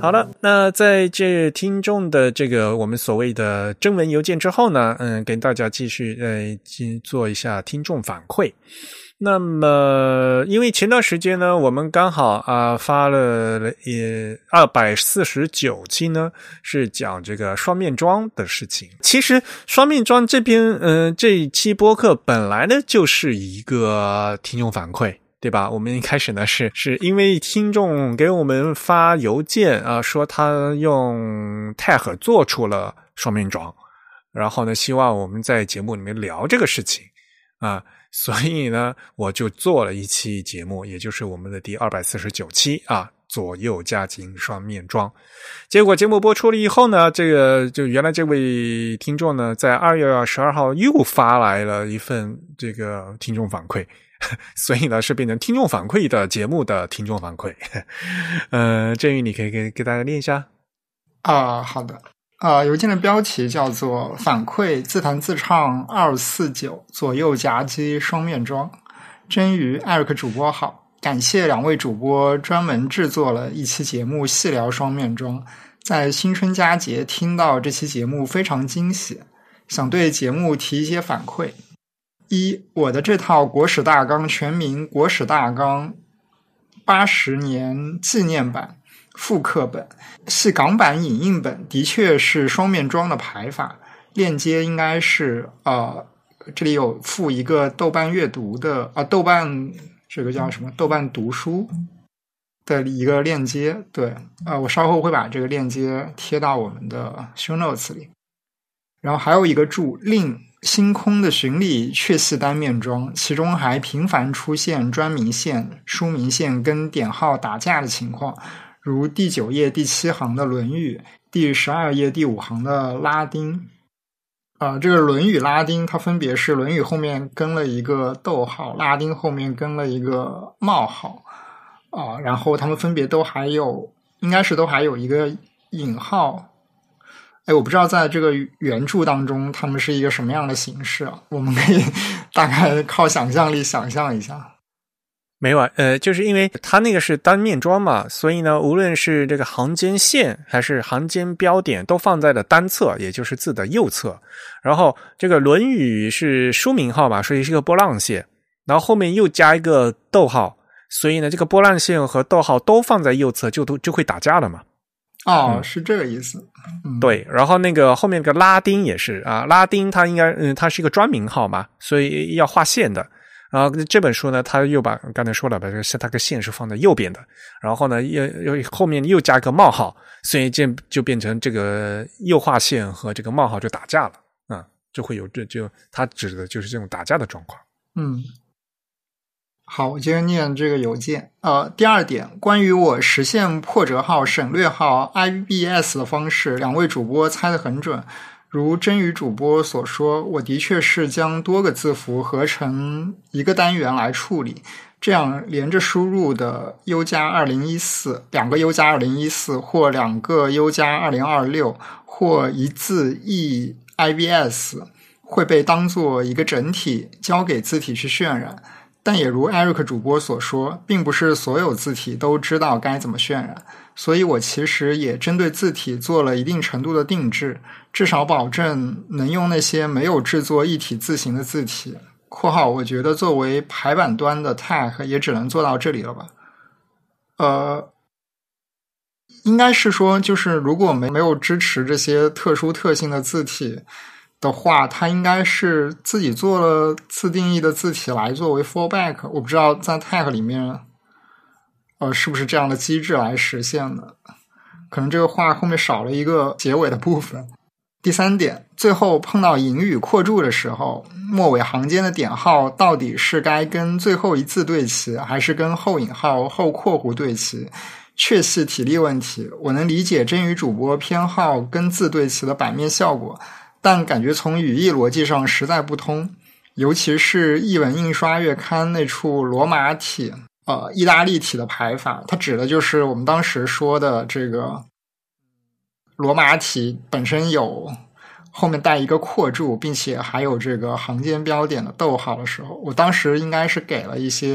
好了，那在这听众的这个我们所谓的征文邮件之后呢，嗯，跟大家继续呃做一下听众反馈。那么因为前段时间呢，我们刚好啊、呃、发了也二百四十九期呢，是讲这个双面桩的事情。其实双面桩这边嗯、呃、这一期播客本来呢就是一个听众反馈，对吧？我们一开始呢是是因为听众给我们发邮件啊，说他用 tag 做出了双面桩，然后呢希望我们在节目里面聊这个事情啊，所以呢我就做了一期节目，也就是我们的第二百四十九期啊，左右夹紧双面桩。结果节目播出了以后呢，这个就原来这位听众呢在二月十二号又发来了一份这个听众反馈，所以呢是变成听众反馈的节目的听众反馈。呃，振宇你可以给给大家念一下啊、呃，好的。啊、呃，邮件的标题叫做反馈自弹自唱二四九左右夹击双面桩。真宇、艾瑞克主播好，感谢两位主播专门制作了一期节目细聊双面桩，在新春佳节听到这期节目非常惊喜，想对节目提一些反馈。一，我的这套国史大纲全名国史大纲八十年纪念版复刻本系港版影印本，的确是双面桩的排法，链接应该是呃，这里有附一个豆瓣阅读的啊、呃，豆瓣这个叫什么豆瓣读书的一个链接，对，呃，我稍后会把这个链接贴到我们的 show notes 里。然后还有一个注令星空的巡礼确系单面桩，其中还频繁出现专名线、书名线跟点号打架的情况，如第九页第七行的《论语》，第十二页第五行的拉丁。呃，这个《论语》拉丁它分别是《论语》后面跟了一个逗号，拉丁后面跟了一个冒号啊、呃，然后他们分别都还有，应该是都还有一个引号。哎，我不知道在这个原著当中他们是一个什么样的形式啊？我们可以大概靠想象力想象一下。 没有啊，呃，就是因为它那个是单面桩嘛，所以呢，无论是这个行间线还是行间标点都放在了单侧，也就是字的右侧。然后这个《论语》是书名号嘛，所以是个波浪线，然后后面又加一个逗号，所以呢，这个波浪线和逗号都放在右侧，就都就会打架了嘛。 哦，是这个意思。嗯， 对，然后那个后面那个拉丁也是啊，拉丁它应该嗯，它是一个专名号嘛，所以要划线的。然后这本书呢，它又把刚才说了，把这个它个线是放在右边的，然后呢又又后面又加一个冒号，所以这就变成这个右划线和这个冒号就打架了啊、嗯，就会有这就它指的就是这种打架的状况。 嗯。好，我接着念这个邮件。呃，第二点，关于我实现破折号、省略号、I B S 的方式，两位主播猜得很准。如真宇主播所说，我的确是将多个字符合成一个单元来处理，这样连着输入的 U 加二零一四，两个 U 加二零一四，或两个 U 加二零二六，或一字一 I B S 会被当作一个整体交给字体去渲染。但也如 Eric 主播所说，并不是所有字体都知道该怎么渲染，所以我其实也针对字体做了一定程度的定制，至少保证能用那些没有制作一体字形的字体。括号我觉得作为排版端的 tag 也只能做到这里了吧。呃，应该是说，就是如果没没有支持这些特殊特性的字体的话，它应该是自己做了自定义的字体来作为 fallback， 我不知道在 tag 里面呃，是不是这样的机制来实现的，可能这个话后面少了一个结尾的部分。第三点，最后碰到引语括注的时候，末尾行间的点号到底是该跟最后一字对齐，还是跟后引号后括弧对齐，确系体力问题。我能理解真语主播偏好跟字对齐的版面效果，但感觉从语义逻辑上实在不通，尤其是译文印刷月刊那处罗马体呃，意大利体的排法，它指的就是我们当时说的这个罗马体本身有后面带一个括注，并且还有这个行间标点的逗号的时候，我当时应该是给了一些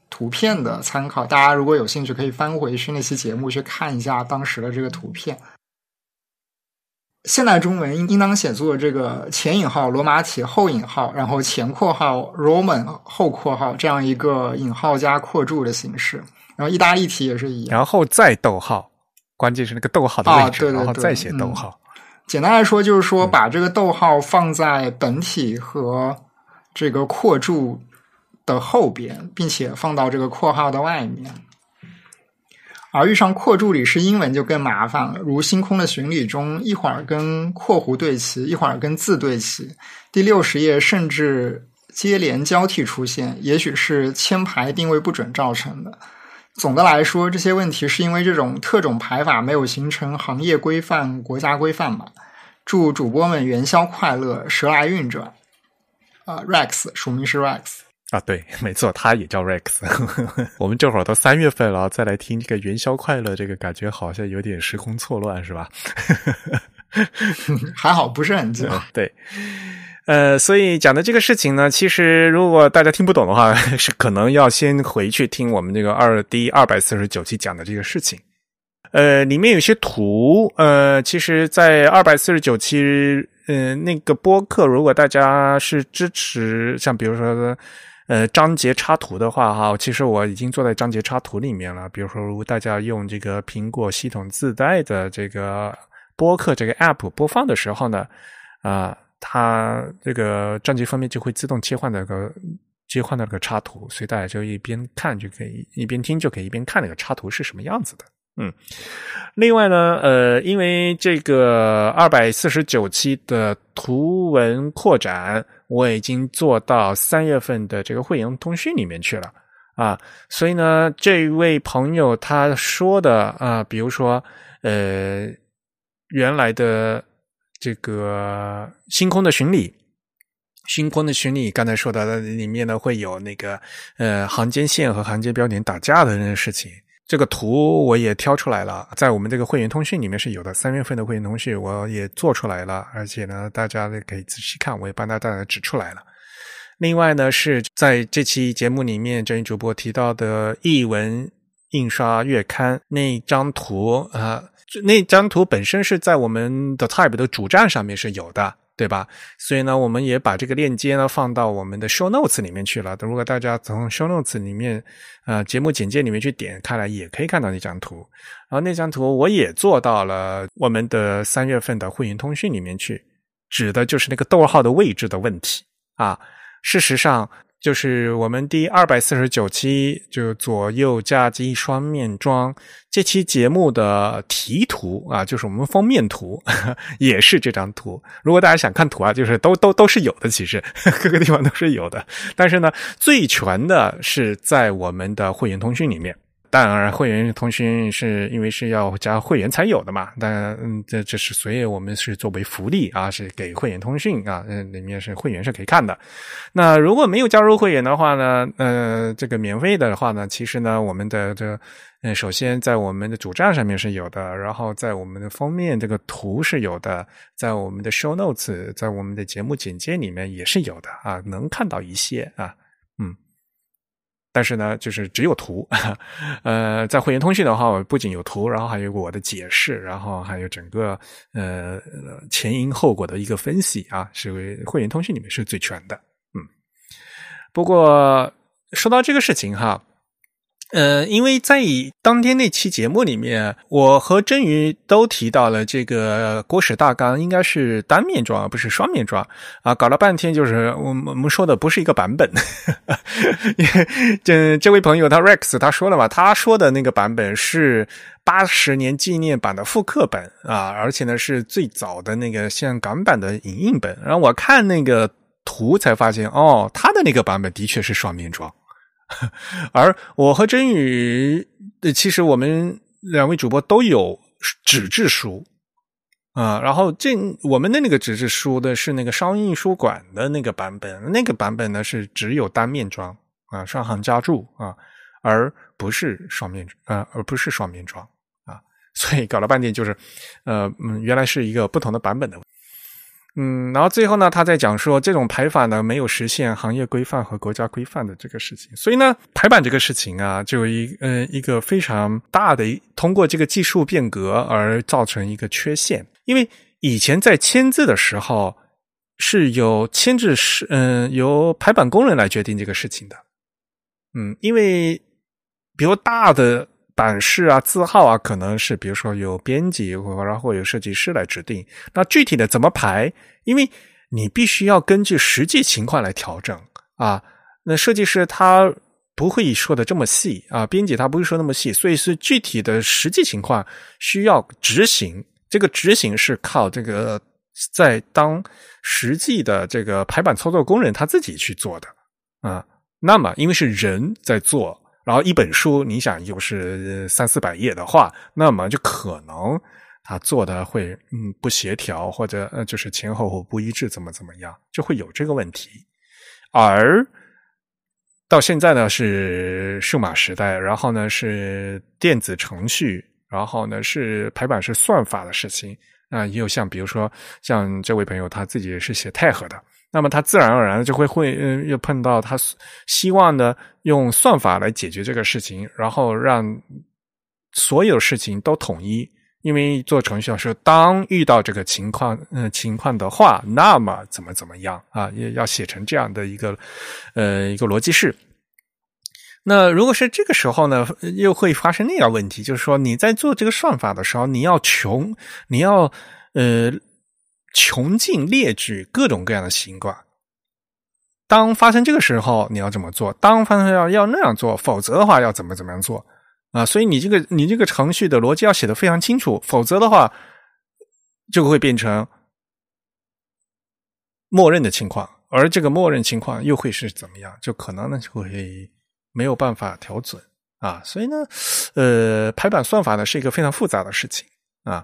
图片的参考，大家如果有兴趣可以翻回去那期节目去看一下当时的这个图片。现代中文应当写作这个前引号罗马体后引号，然后前括号 Roman 后括号这样一个引号加括注的形式，然后意大利体也是一样， 然后再逗号，关键是那个逗号的位置、啊、对对对，然后再写逗号、 嗯、简单来说就是说把这个逗号放在本体和这个括注的后边，并且放到这个括号的外面。而遇上括注里是英文就更麻烦了，如星空的巡礼中一会儿跟括弧对齐，一会儿跟字对齐，第六十页甚至接连交替出现，也许是签排定位不准造成的。总的来说，这些问题是因为这种特种排法没有形成行业规范、国家规范嘛。祝主播们元宵快乐，时来运转。呃 Rex 署名是 Rex。 啊，对，没错，他也叫 Rex。我们这会儿都三月份了，再来听这个元宵快乐，这个感觉好像有点时空错乱，是吧？ 还好不是很久。 对，呃，所以讲的这个事情呢，其实如果大家听不懂的话，是可能要先回去听我们这个二第二百四十九期讲的这个事情。呃，里面有些图，呃，其实在二百四十九期，呃，那个播客，如果大家是支持，像比如说。呃，章节插图的话哈，其实我已经做在章节插图里面了。比如说，如果大家用这个苹果系统自带的这个播客这个 app 播放的时候呢，啊、呃，它这个章节封面就会自动切换那个切换那个插图，所以大家就一边看就可以，一边听就可以一边看那个插图是什么样子的。嗯，另外呢，呃，因为这个二百四十九期的图文扩展，我已经做到三月份的这个会员通讯里面去了啊，所以呢，这位朋友他说的啊，比如说呃，原来的这个星空的巡礼。星空的巡礼刚才说到的里面呢，会有那个呃行间线和行间标点打架的那个事情。这个图我也挑出来了，在我们这个会员通讯里面是有的，三月份的会员通讯我也做出来了，而且呢大家可以仔细看，我也帮大家指出来了。另外呢是在这期节目里面郑主播提到的译文印刷月刊那张图啊、呃，那张图本身是在我们的 Type 的主站上面是有的，对吧？所以呢我们也把这个链接呢放到我们的 show notes 里面去了，如果大家从 show notes 里面呃节目简介里面去点开来也可以看到那张图，然后那张图我也做到了我们的三月份的会员通讯里面去，指的就是那个逗号的位置的问题啊。事实上就是我们第二百四十九期就左右夹击双面装这期节目的题图啊，就是我们封面图呵呵也是这张图。如果大家想看图啊，就是都都都是有的，其实各个地方都是有的。但是呢，最全的是在我们的会员通讯里面。当然会员通讯是因为是要加会员才有的嘛，但嗯，这这是所以我们是作为福利啊，是给会员通讯啊，嗯，里面是会员是可以看的。那如果没有加入会员的话呢，呃，这个免费的话呢，其实呢，我们的这呃，首先在我们的主站上面是有的，然后在我们的封面这个图是有的，在我们的 show notes， 在我们的节目简介里面也是有的啊，能看到一些啊，嗯。但是呢，就是只有图，呃，在会员通讯的话，我不仅有图，然后还有我的解释，然后还有整个呃前因后果的一个分析啊，是会员通讯里面是最全的，嗯。不过说到这个事情哈。呃，因为在当天那期节目里面，我和真宇都提到了这个国史大纲应该是单面装，而不是双面装啊。搞了半天，就是我们我们说的不是一个版本。这这位朋友他 Rex 他说了嘛，他说的那个版本是八十年纪念版的复刻本啊，而且呢是最早的那个像港版的影印本。然后我看那个图才发现，哦，他的那个版本的确是双面装。而我和真宇其实我们两位主播都有纸质书啊，然后这我们的那个纸质书的是那个商印书馆的那个版本，那个版本呢是只有单面装啊，上行加注啊，而不是双面啊，而不是双面装啊，所以搞了半天就是呃嗯，原来是一个不同的版本的。 嗯，然后最后呢，他在讲说这种排法呢没有实现行业规范和国家规范的这个事情，所以呢，排版这个事情啊，就一呃一个非常大的通过这个技术变革而造成一个缺陷，因为以前在签字的时候是由签字是嗯、呃、由排版工人来决定这个事情的，嗯，因为比如大的版式啊、字号啊，可能是比如说有编辑或然后有设计师来指定。那具体的怎么排，因为你必须要根据实际情况来调整啊。那设计师他不会说的这么细啊，编辑他不会说那么细，所以是具体的实际情况需要执行。这个执行是靠这个在当实际的这个排版操作工人他自己去做的啊。那么因为是人在做。然后一本书你想又是三四百页的话，那么就可能他做的会嗯不协调，或者呃就是前后不一致，怎么怎么样，就会有这个问题。而到现在呢是数码时代，然后呢是电子程序，然后呢是排版是算法的事情啊、呃，也有像比如说像这位朋友他自己是写泰和的。那么他自然而然就会会呃又碰到他希望呢用算法来解决这个事情，然后让所有事情都统一。因为做程序是当遇到这个情况呃情况的话，那么怎么怎么样啊，也要写成这样的一个呃一个逻辑式。那如果是这个时候呢，又会发生那样问题，就是说你在做这个算法的时候，你要穷，你要呃。穷尽列举各种各样的情况，当发生这个时候你要怎么做，当发生要要那样做，否则的话要怎么怎么样做啊？所以你这个你这个程序的逻辑要写得非常清楚，否则的话就会变成默认的情况，而这个默认情况又会是怎么样，就可能呢就会没有办法调整啊。所以呢呃排版算法呢是一个非常复杂的事情啊。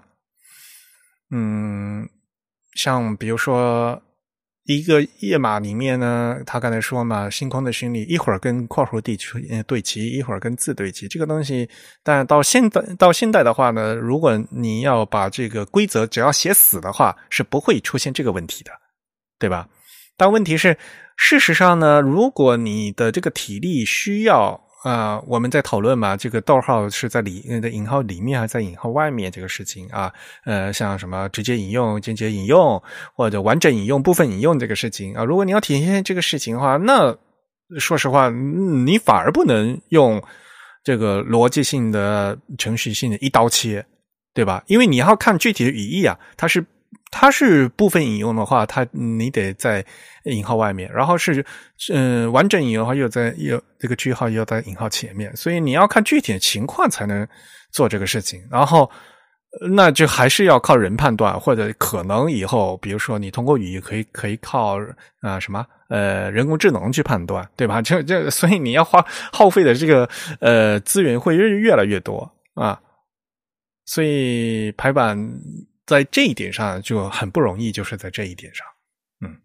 嗯像比如说一个页码里面呢，他刚才说嘛，星空的虚拟一会儿跟括弧地对齐，一会儿跟字对齐，这个东西但到现代到现代的话呢，如果你要把这个规则只要写死的话，是不会出现这个问题的，对吧？但问题是事实上呢，如果你的这个体力需要啊、呃，我们在讨论嘛，这个逗号是在里的引号里面还是在引号外面这个事情啊，呃，像什么直接引用、间接引用或者完整引用、部分引用这个事情啊，如果你要体现这个事情的话，那说实话，你反而不能用这个逻辑性的、程序性的一刀切，对吧？因为你要看具体的语义啊，它是。它是部分引用的话，它你得在引号外面，然后是嗯、呃、完整引用的话，又在又这个句号又在引号前面，所以你要看具体的情况才能做这个事情。然后那就还是要靠人判断，或者可能以后比如说你通过语义可以可以靠啊、呃、什么呃人工智能去判断，对吧？就就所以你要花耗费的这个呃资源会越越来越多啊，所以排版。在这一点上就很不容易，就是在这一点上，嗯，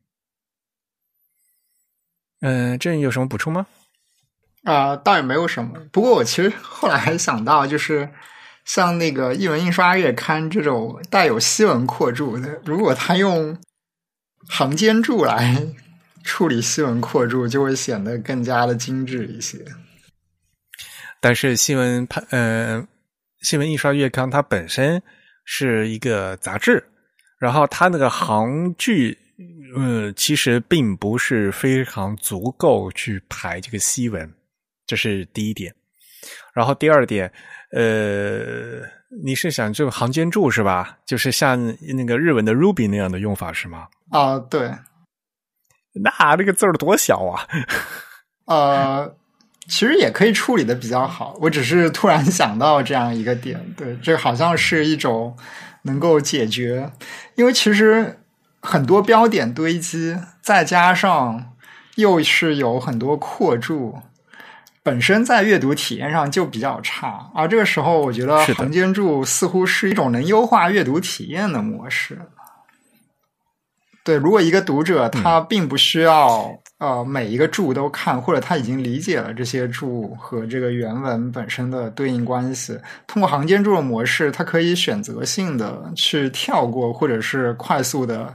嗯、呃，这有什么补充吗？ 啊、呃，倒也没有什么。不过我其实后来还想到，就是像那个译文印刷月刊这种带有西文扩注的，如果他用行间注来处理西文扩注，就会显得更加的精致一些。 但是新闻呃，新闻印刷月刊它本身。是一个杂志，然后它那个行距呃，其实并不是非常足够去排这个西文，这是第一点。然后第二点，呃，你是想这个行间注是吧？就是像那个日文的 Ruby 那样的用法是吗？ 啊、呃，对。 那这个字儿多小啊！ 呃。其实也可以处理的比较好，我只是突然想到这样一个点，对，这好像是一种能够解决，因为其实很多标点堆积，再加上又是有很多扩注，本身在阅读体验上就比较差，而这个时候我觉得行间注似乎是一种能优化阅读体验的模式。对，如果一个读者他并不需要、嗯、呃每一个注都看，或者他已经理解了这些注和这个原文本身的对应关系，通过行间注的模式，他可以选择性的去跳过，或者是快速的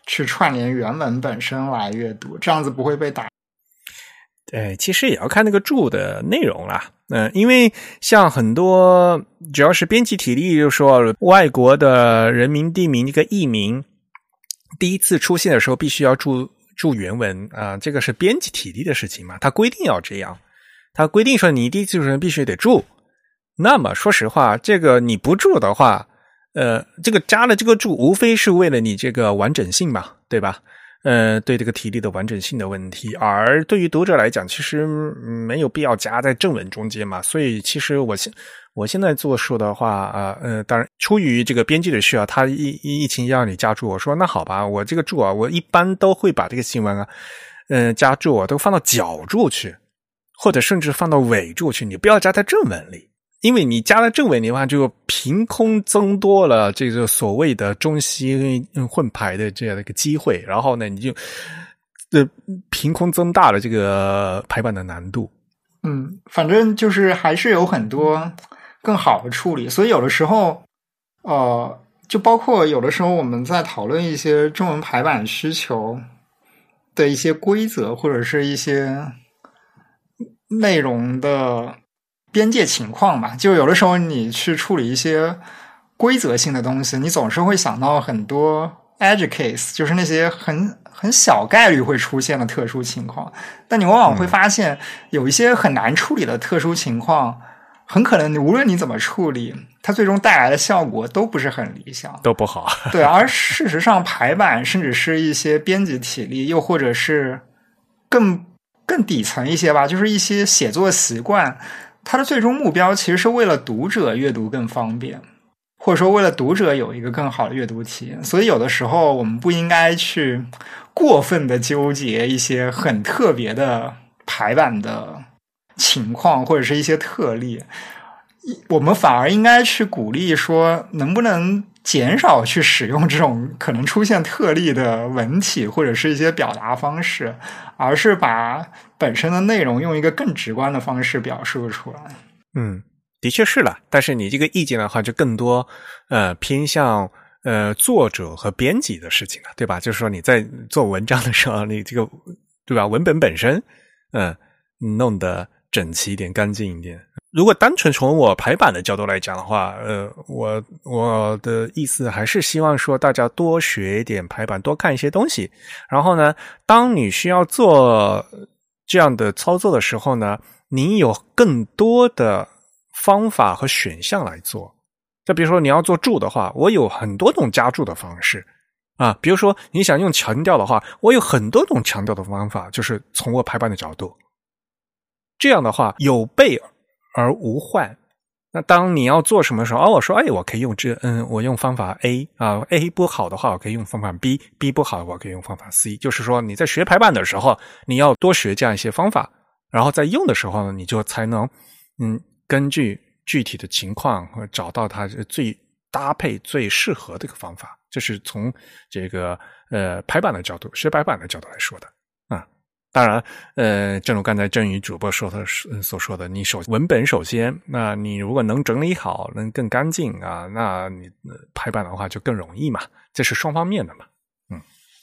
去串联原文本身来阅读，这样子不会被打。 对，其实也要看那个注的内容啦。嗯、呃，因为像很多只要是编辑体例，就说外国的人名地名这个译名第一次出现的时候必须要注注原文啊、呃，这个是编辑体例的事情嘛，它规定要这样，它规定说你第一次出现必须得注。那么说实话，这个你不注的话，呃，这个加了这个注，无非是为了你这个完整性嘛，对吧？呃，对这个体例的完整性的问题，而对于读者来讲，其实没有必要加在正文中间嘛。所以，其实我现我现在做书的话啊，呃，当然出于这个编辑的需要，他一一情要你加注，我说那好吧，我这个注啊，我一般都会把这个新闻啊，呃，加注啊，都放到脚注去，或者甚至放到尾注去，你不要加在正文里。因为你加了正文的话，就凭空增多了这个所谓的中西混排的这样的一个机会，然后呢，你就呃凭空增大了这个排版的难度。 嗯，反正就是还是有很多更好的处理，所以有的时候，呃，就包括有的时候我们在讨论一些中文排版需求的一些规则，或者是一些内容的边界情况吧，就有的时候你去处理一些规则性的东西，你总是会想到很多 edge case， 就是那些很很小概率会出现的特殊情况，但你往往会发现有一些很难处理的特殊情况，很可能你无论你怎么处理，它最终带来的效果都不是很理想， 都不好。 对，而事实上排版甚至是一些编辑体例，又或者是更更底层一些吧，就是一些写作习惯，它的最终目标其实是为了读者阅读更方便，或者说为了读者有一个更好的阅读体验。所以有的时候我们不应该去过分的纠结一些很特别的排版的情况或者是一些特例，我们反而应该去鼓励说能不能减少去使用这种可能出现特例的文体或者是一些表达方式，而是把本身的内容用一个更直观的方式表述出来。 嗯，的确是了，但是你这个意见的话就更多呃偏向呃作者和编辑的事情了，对吧？就是说你在做文章的时候，你这个对吧，文本本身嗯、呃、弄得整齐一点，干净一点。如果单纯从我排版的角度来讲的话，呃，我我的意思还是希望说大家多学一点排版，多看一些东西。然后呢，当你需要做这样的操作的时候呢，你有更多的方法和选项来做。就比如说你要做注的话，我有很多种加注的方式啊。比如说你想用强调的话，我有很多种强调的方法，就是从我排版的角度。这样的话有备而无患。那当你要做什么时候，哦，我说，哎，我可以用这，嗯，我用方法 A 啊 ，A 不好的话，我可以用方法 B，B 不好的话，我可以用方法 C。就是说，你在学排版的时候，你要多学这样一些方法，然后在用的时候呢，你就才能，嗯，根据具体的情况找到它最搭配、最适合的一个方法。这是从这个呃排版的角度、学排版的角度来说的。当然，呃，正如刚才振宇主播说的所说的，你首文本首先，那你如果能整理好，能更干净啊，那你排版的话就更容易嘛，这是双方面的嘛，嗯，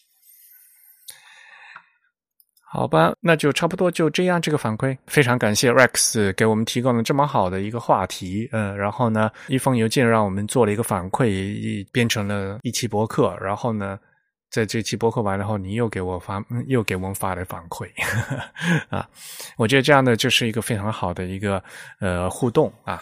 好吧，那就差不多就这样。这个反馈非常感谢 Rex 给我们提供了这么好的一个话题，呃，然后呢，一封邮件让我们做了一个反馈，编成了一期博客，然后呢。在这期播客完了后，你又给我发，又给我们发了反馈啊！我觉得这样的就是一个非常好的一个呃互动啊。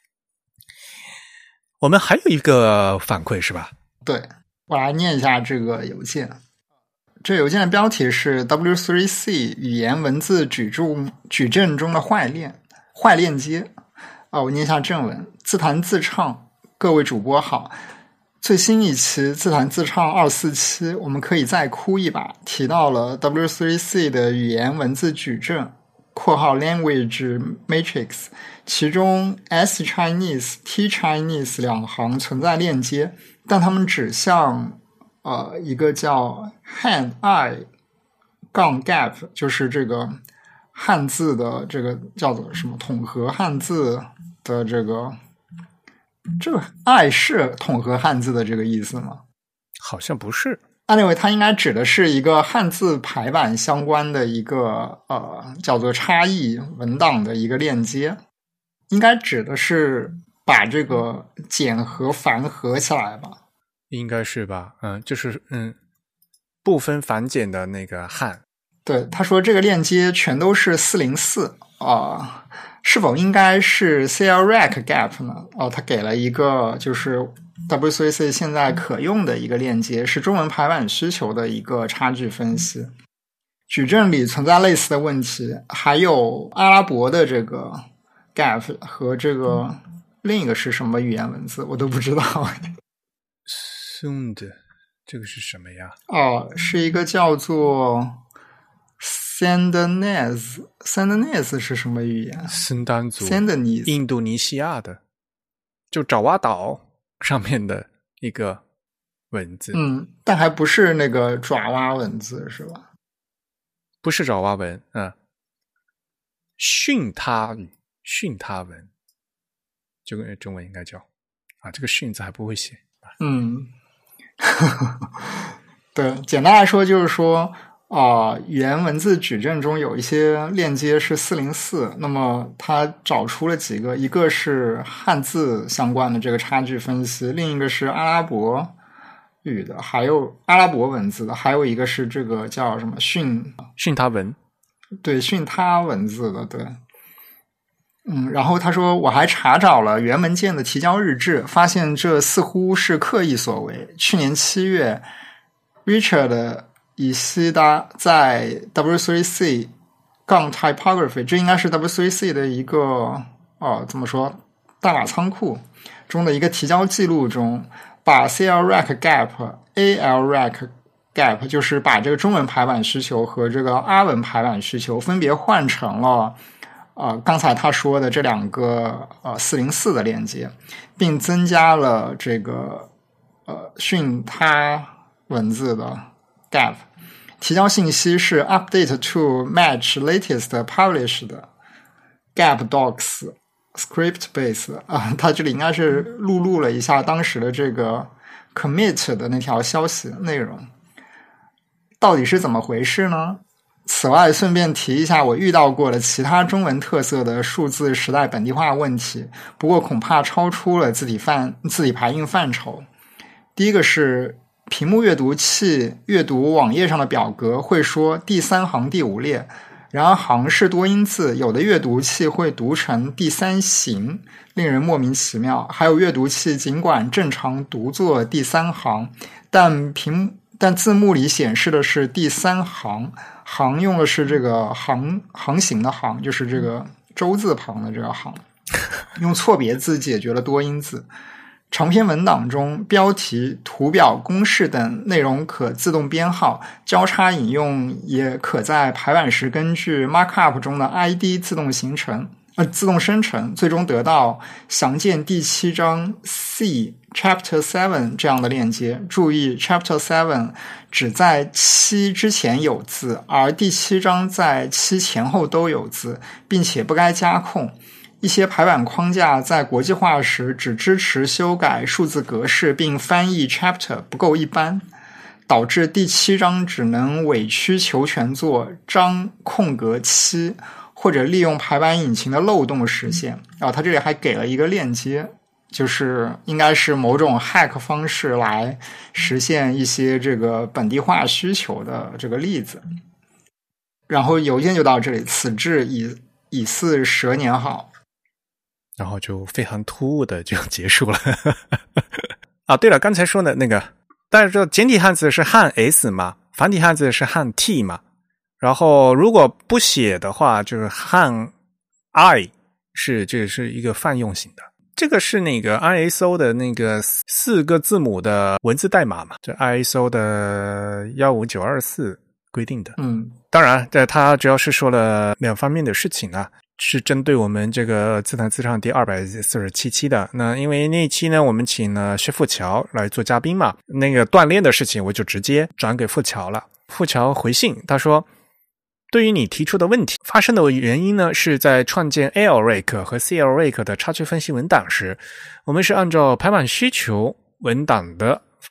我们还有一个反馈是吧？ 对，我来念一下这个邮件。这邮件的标题是 W 三 C 语言文字矩阵矩阵中的坏链坏链接啊！我念一下正文：自弹自唱，各位主播好。最新一期自弹自唱二四七，我们可以再哭一把，提到了 W 三 C 的语言文字矩阵（括号 language matrix）， 其中 S Chinese、T Chinese 两行存在链接，但它们指向呃一个叫 Han I 杠 gap， 就是这个汉字的这个叫做什么统合汉字的这个。这个爱是统合汉字的这个意思吗？ 好像不是。 anyway 它应该指的是一个汉字排版相关的一个呃叫做差异文档的一个链接，应该指的是把这个简和繁合起来吧， 应该是吧。嗯，就是嗯不分繁简的那个汉。 对，他说这个链接全都是四零四啊，是否应该是 C L Rec Gap 呢？哦，他给了一个就是 W three C 现在可用的一个链接，是中文排版需求的一个差距分析。矩阵里存在类似的问题，还有阿拉伯的这个 Gap 和这个另一个是什么语言文字我都不知道。 Sund 这个是什么呀？ 哦，是一个叫做Sandanese Sandanese 是什么语言？ 森丹族 Sandanese 印度尼西亚的，就爪哇岛上面的一个文字。 嗯，但还不是那个爪哇文字是吧？ 不是爪哇文，嗯，巽他语，巽他文，这个中文应该叫啊，这个巽字还不会写。 嗯，对，简单来说就是说。啊、呃，语言文字矩阵中有一些链接是四零四，那么它找出了几个，一个是汉字相关的这个差距分析，另一个是阿拉伯语的，还有阿拉伯文字的，还有一个是这个叫什么巽巽他文， 对，巽他文字的，对。嗯，然后他说我还查找了原文件的提交日志，发现这似乎是刻意所为。去年七月 Richard以西达在 W three C 杠 typography， 这应该是 W three C 的一个哦，怎么说大码仓库中的一个提交记录中，把 C L Rec Gap、A L Rec Gap 就是把这个中文排版需求和这个阿文排版需求分别换成了呃刚才他说的这两个呃四零四的链接，并增加了这个呃巽他文字的 Gap。提交信息是 update to match latest published Gap docs script base 啊，它这里应该是录入了一下当时的这个 commit 的那条消息内容。到底是怎么回事呢？此外，顺便提一下我遇到过的其他中文特色的数字时代本地化问题，不过恐怕超出了字体范字体排印范畴。第一个是屏幕阅读器阅读网页上的表格会说第三行第五列，然而行是多音字，有的阅读器会读成第三行，令人莫名其妙。还有阅读器尽管正常读作第三行，但屏但字幕里显示的是第三行，行用的是这个行行行的行，就是这个周字旁的这个行，用错别字解决了多音字。长篇文档中，标题、图表、公式等内容可自动编号，交叉引用也可在排版时根据 markup 中的 I D 自动形成，呃，自动生成，最终得到详见第七章 C Chapter seven 这样的链接。注意 Chapter seven 只在七之前有字，而第七章在七前后都有字，并且不该加空。一些排版框架在国际化时只支持修改数字格式并翻译 chapter 不够一般，导致第七章只能委曲求全做章空格七，或者利用排版引擎的漏洞实现。然后他这里还给了一个链接，就是应该是某种 hack 方式来实现一些这个本地化需求的这个例子。然后邮件就到这里，此致以以似蛇年好。 然后就非常突兀的就结束了。啊，对了，刚才说的那个，大家知道简体汉字是汉 S 嘛，繁体汉字是汉 T 嘛，然后如果不写的话，就是汉 I 是这是一个泛用型的。这个是那个 I S O 的那个四个字母的文字代码嘛，这 I S O 的一五九二四规定的。 嗯， 当然，这它主要是说了两方面的事情啊。是针对我们这个自弹自唱第二百四十七期的。那因为那一期呢，我们请了薛富桥来做嘉宾嘛，那个锻炼的事情我就直接转给富桥了。富桥回信，他说，对于你提出的问题，发生的原因呢，是在创建 A L Rec 和 C L Rec 的差距分析文档时，我们是按照排版需求文档的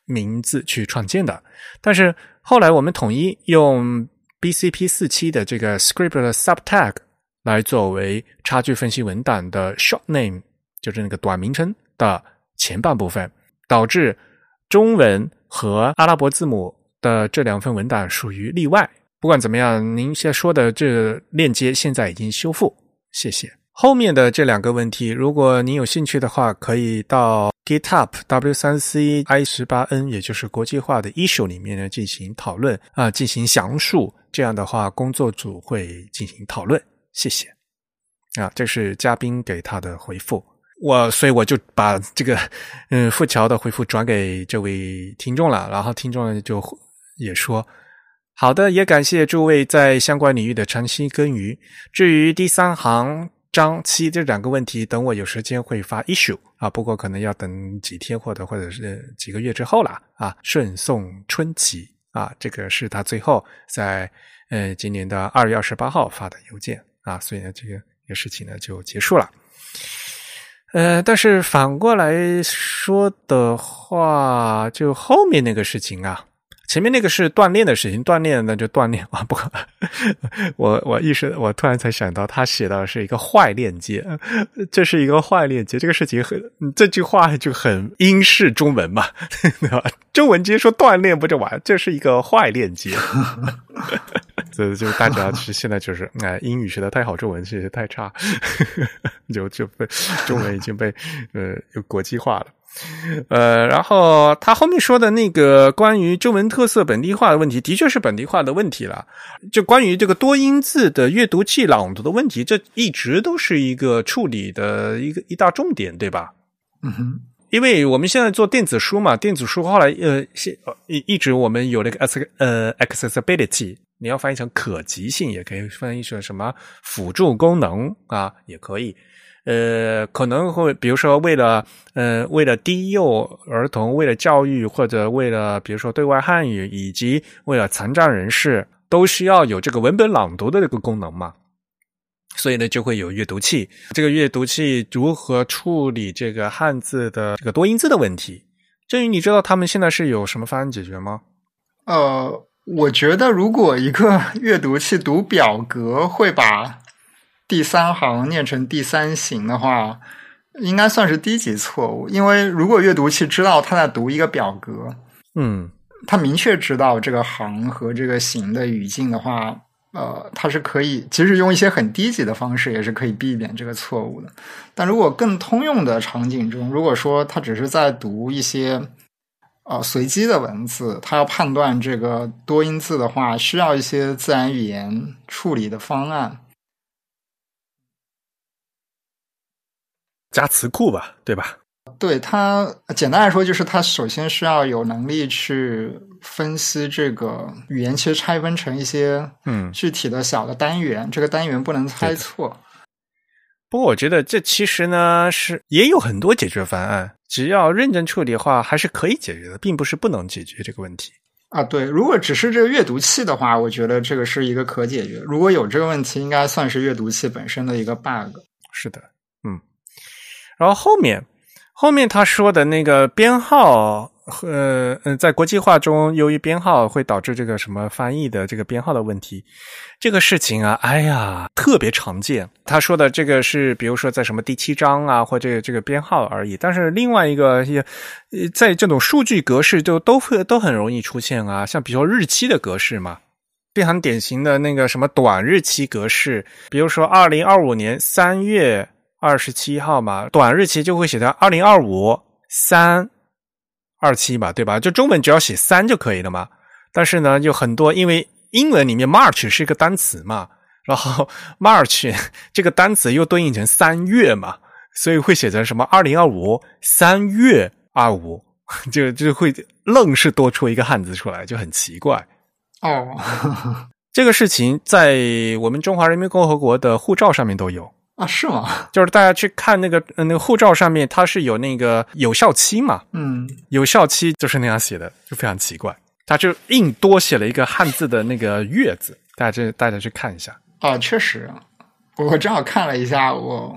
名字去创建的。但是后来我们统一用 B C P 四十七 的这个 script 的 subtag 来作为差距分析文档的 short name， 就是那个短名称的前半部分，导致中文和阿拉伯字母的这两份文档属于例外。不管怎么样，您现在说的这链接现在已经修复，谢谢。后面的这两个问题，如果您有兴趣的话，可以到 GitHub W 三 C I 十八 N 也就是国际化的 issue 里面呢进行讨论啊，进行详述，这样的话工作组会进行讨论，谢谢。啊，这是嘉宾给他的回复。我所以我就把这个嗯富桥的回复转给这位听众了，然后听众就也说好的，也感谢诸位在相关领域的长期耕耘。至于第三行章七这两个问题，等我有时间会发 issue 啊，不过可能要等几天或者或者是几个月之后啦啊。顺送春祈啊，这个是他最后在呃今年的二月二十八号发的邮件啊，所以呢这个这个事情呢就结束了。呃，但是反过来说的话，就后面那个事情啊。前面那个是锻炼的事情，锻炼那就锻炼啊！不，我我意识，我突然才想到，他写的是一个坏链接，这是一个坏链接。这个事情很，这句话就很英式中文嘛，对吧？中文直接说锻炼不就完？这是一个坏链接。所以就大家是现在就是，哎、呃，英语学的太好，中文学的太差，就就被中文已经被呃有国际化了。呃，然后他后面说的那个关于中文特色本地化的问题，的确是本地化的问题了。就关于这个多音字的阅读器朗读的问题，这一直都是一个处理的一个一大重点，对吧？ 嗯哼。 因为我们现在做电子书嘛，电子书后来呃一一直我们有那个呃 accessibility， 你要翻译成可及性，也可以翻译成什么辅助功能啊，也可以。呃，可能会比如说为了呃为了低幼儿童，为了教育，或者为了比如说对外汉语，以及为了残障人士，都需要有这个文本朗读的这个功能嘛。所以呢，就会有阅读器。这个阅读器如何处理这个汉字的这个多音字的问题？振宇，你知道他们现在是有什么方案解决吗？ 呃，我觉得如果一个阅读器读表格会把第三行念成第三行的话，应该算是低级错误。因为如果阅读器知道他在读一个表格， 嗯， 他明确知道这个行和这个行的语境的话，呃，它是可以，即使用一些很低级的方式，也是可以避免这个错误的。但如果更通用的场景中，如果说他只是在读一些呃随机的文字，他要判断这个多音字的话，需要一些自然语言处理的方案。 加词库吧，对吧？ 对，它简单来说就是它首先需要有能力去分析这个语言，其实拆分成一些嗯具体的小的单元，嗯、这个单元不能猜错。 不过我觉得这其实呢是也有很多解决方案，只要认真处理的话还是可以解决的，并不是不能解决这个问题。 啊，对，如果只是这个阅读器的话，我觉得这个是一个可解决。如果有这个问题，应该算是阅读器本身的一个 bug。 是的，嗯。然后后面后面他说的那个编号，呃呃，在国际化中，由于编号会导致这个什么翻译的这个编号的问题，这个事情啊，哎呀，特别常见。他说的这个是，比如说在什么第七章啊，或者这个编号而已。但是另外一个，在这种数据格式就都会都很容易出现啊，像比如说日期的格式嘛。非常典型的那个什么短日期格式，比如说二零二五年三月二十七号嘛，短日期就会写到二零二五三二七嘛，对吧？就中文只要写三就可以了嘛。但是呢，有很多因为英文里面 March 是一个单词嘛，然后 March 这个单词又对应成三月嘛，所以会写成什么二零二五三月二五，就就会愣是多出一个汉字出来，就很奇怪。 哦， 这个事情在我们中华人民共和国的护照上面都有。 啊，是吗？ 就是大家去看那个那个护照上面，它是有那个有效期嘛， 嗯， 有效期就是那样写的，就非常奇怪，他就硬多写了一个汉字的那个月字，大家大家去看一下。 啊，确实，我正好看了一下我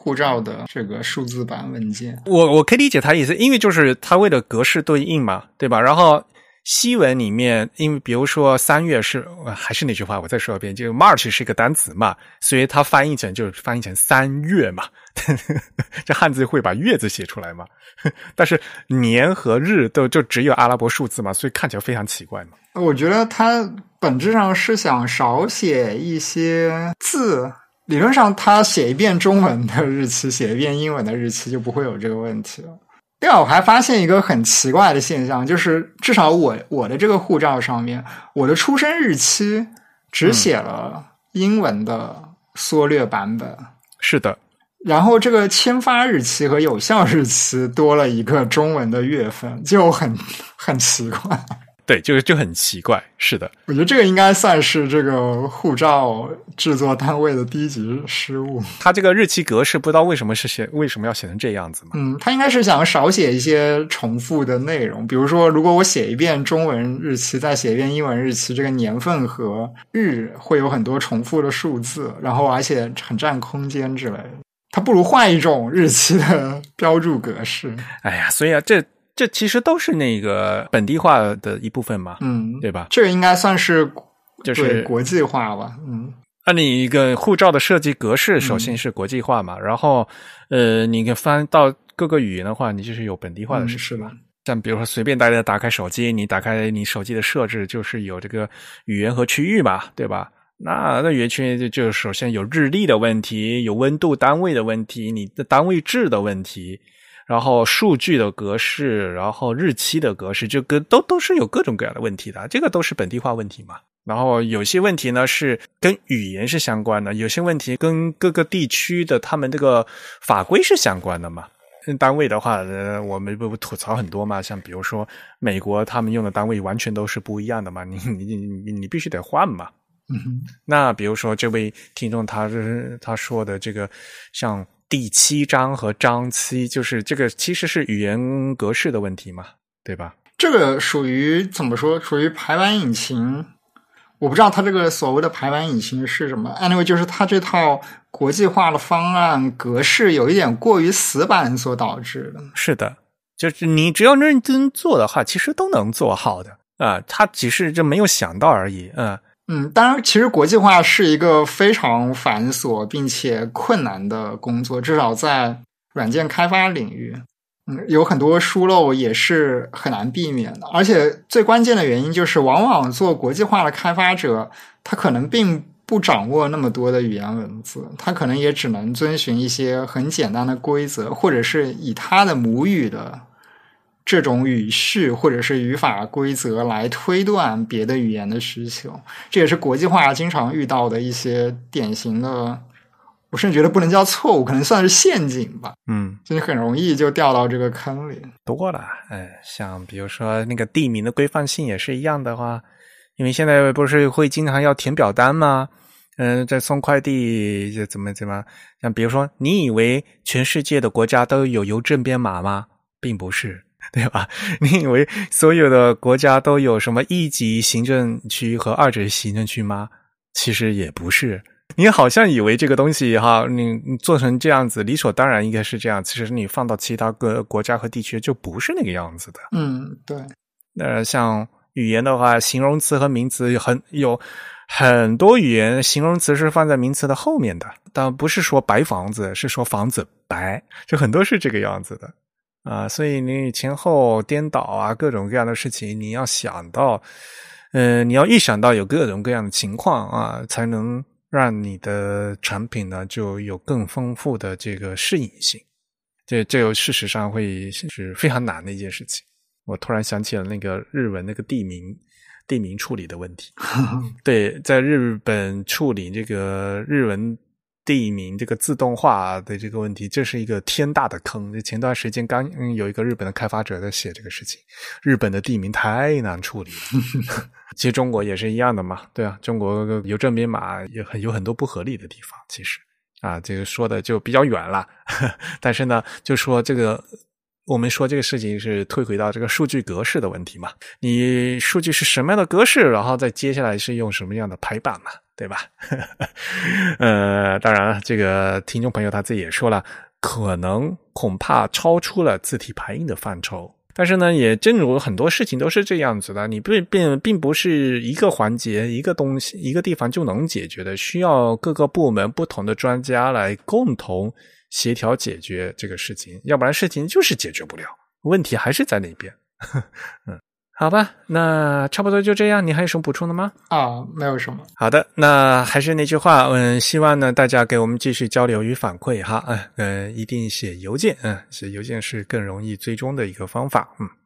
护照的这个数字版文件。 我我可以理解他的意思，因为就是他为了格式对应嘛，对吧？然后西文里面，因为比如说三月是还是那句话，我再说一遍，就 March 是一个单词嘛，所以它翻译成就是翻译成三月嘛，这汉字会把月字写出来嘛？但是年和日都就只有阿拉伯数字嘛，所以看起来非常奇怪嘛。 我觉得它本质上是想少写一些字，理论上他写一遍中文的日期，写一遍英文的日期就不会有这个问题了。另外我还发现一个很奇怪的现象，就是至少我我的这个护照上面，我的出生日期只写了英文的缩略版本。 嗯、是的。 然后这个签发日期和有效日期多了一个中文的月份，就很很奇怪。 对，就就很奇怪，是的。 我觉得这个应该算是这个护照制作单位的低级失误。 它这个日期格式不知道为什么是写为什么要写成这样子嘛？ 嗯，他应该是想少写一些重复的内容，比如说，如果我写一遍中文日期，再写一遍英文日期，这个年份和日会有很多重复的数字，然后而且很占空间之类的。他不如换一种日期的标注格式。哎呀，所以啊，这。这其实都是那个本地化的一部分嘛， 嗯， 对吧？ 这个应该算是就是国际化吧，嗯。 那你一个护照的设计格式，首先是国际化嘛，嗯、然后呃，你翻到各个语言的话，你就是有本地化的事情嘛。嗯、像比如说，随便大家打开手机，你打开你手机的设置，就是有这个语言和区域嘛，对吧？那那语言区就就首先有日历的问题，有温度单位的问题，你的单位制的问题。然后数据的格式，然后日期的格式，这个都都是有各种各样的问题的，这个都是本地化问题嘛。然后有些问题呢是跟语言是相关的，有些问题跟各个地区的他们这个法规是相关的嘛。单位的话，呃，我们不吐槽很多嘛，像比如说美国他们用的单位完全都是不一样的嘛，你你你你必须得换嘛。 嗯， 那比如说这位听众他他说的这个像。第七章和章七，就是这个其实是语言格式的问题嘛，对吧？ 这个属于怎么说？属于排版引擎，我不知道它这个所谓的排版引擎是什么。anyway， 就是它这套国际化的方案格式有一点过于死板所导致的。 是的，就是你只要认真做的话，其实都能做好的啊。他只是就没有想到而已，嗯。 嗯，当然，其实国际化是一个非常繁琐并且困难的工作，至少在软件开发领域，嗯，有很多疏漏也是很难避免的。而且最关键的原因就是，往往做国际化的开发者，他可能并不掌握那么多的语言文字，他可能也只能遵循一些很简单的规则，或者是以他的母语的这种语序或者是语法规则来推断别的语言的需求，这也是国际化经常遇到的一些典型的，我甚至觉得不能叫错误，可能算是陷阱吧。 嗯， 就很容易就掉到这个坑里。 多了，哎，像比如说那个地名的规范性也是一样的话，因为现在不是会经常要填表单吗？嗯、呃，在送快递就怎么怎么，像比如说，你以为全世界的国家都有邮政编码吗？并不是。对吧？你以为所有的国家都有什么一级行政区和二级行政区吗？其实也不是。你好像以为这个东西哈，你你做成这样子，理所当然应该是这样。其实你放到其他个国家和地区就不是那个样子的。 嗯，对。 呃，像语言的话，形容词和名词很有很多语言形容词是放在名词的后面的，但不是说白房子，是说房子白，就很多是这个样子的。啊，所以你前后颠倒啊，各种各样的事情，你要想到，呃，你要预想到有各种各样的情况啊，才能让你的产品呢就有更丰富的这个适应性。这这个事实上会是非常难的一件事情。我突然想起了那个日文那个地名地名处理的问题。对，在日本处理这个日文地名这个自动化的这个问题，这是一个天大的坑。前段时间刚、嗯、有一个日本的开发者在写这个事情，日本的地名太难处理了。其实中国也是一样的嘛，对啊，中国邮政编码也很有很多不合理的地方，其实啊，这个说的就比较远了。但是呢，就说这个我们说这个事情是退回到这个数据格式的问题嘛，你数据是什么样的格式，然后再接下来是用什么样的排版嘛，对吧？呃，当然了，这个听众朋友他自己也说了，可能恐怕超出了字体排印的范畴。但是呢，也正如很多事情都是这样子的，你并并并不是一个环节、一个东西、一个地方就能解决的，需要各个部门不同的专家来共同协调解决这个事情，要不然事情就是解决不了，问题还是在那边。嗯，好吧，那差不多就这样，你还有什么补充的吗？ 啊，没有什么。 好的，那还是那句话，嗯，希望呢大家给我们继续交流与反馈哈，嗯、呃，一定写邮件，嗯，写邮件是更容易追踪的一个方法，嗯。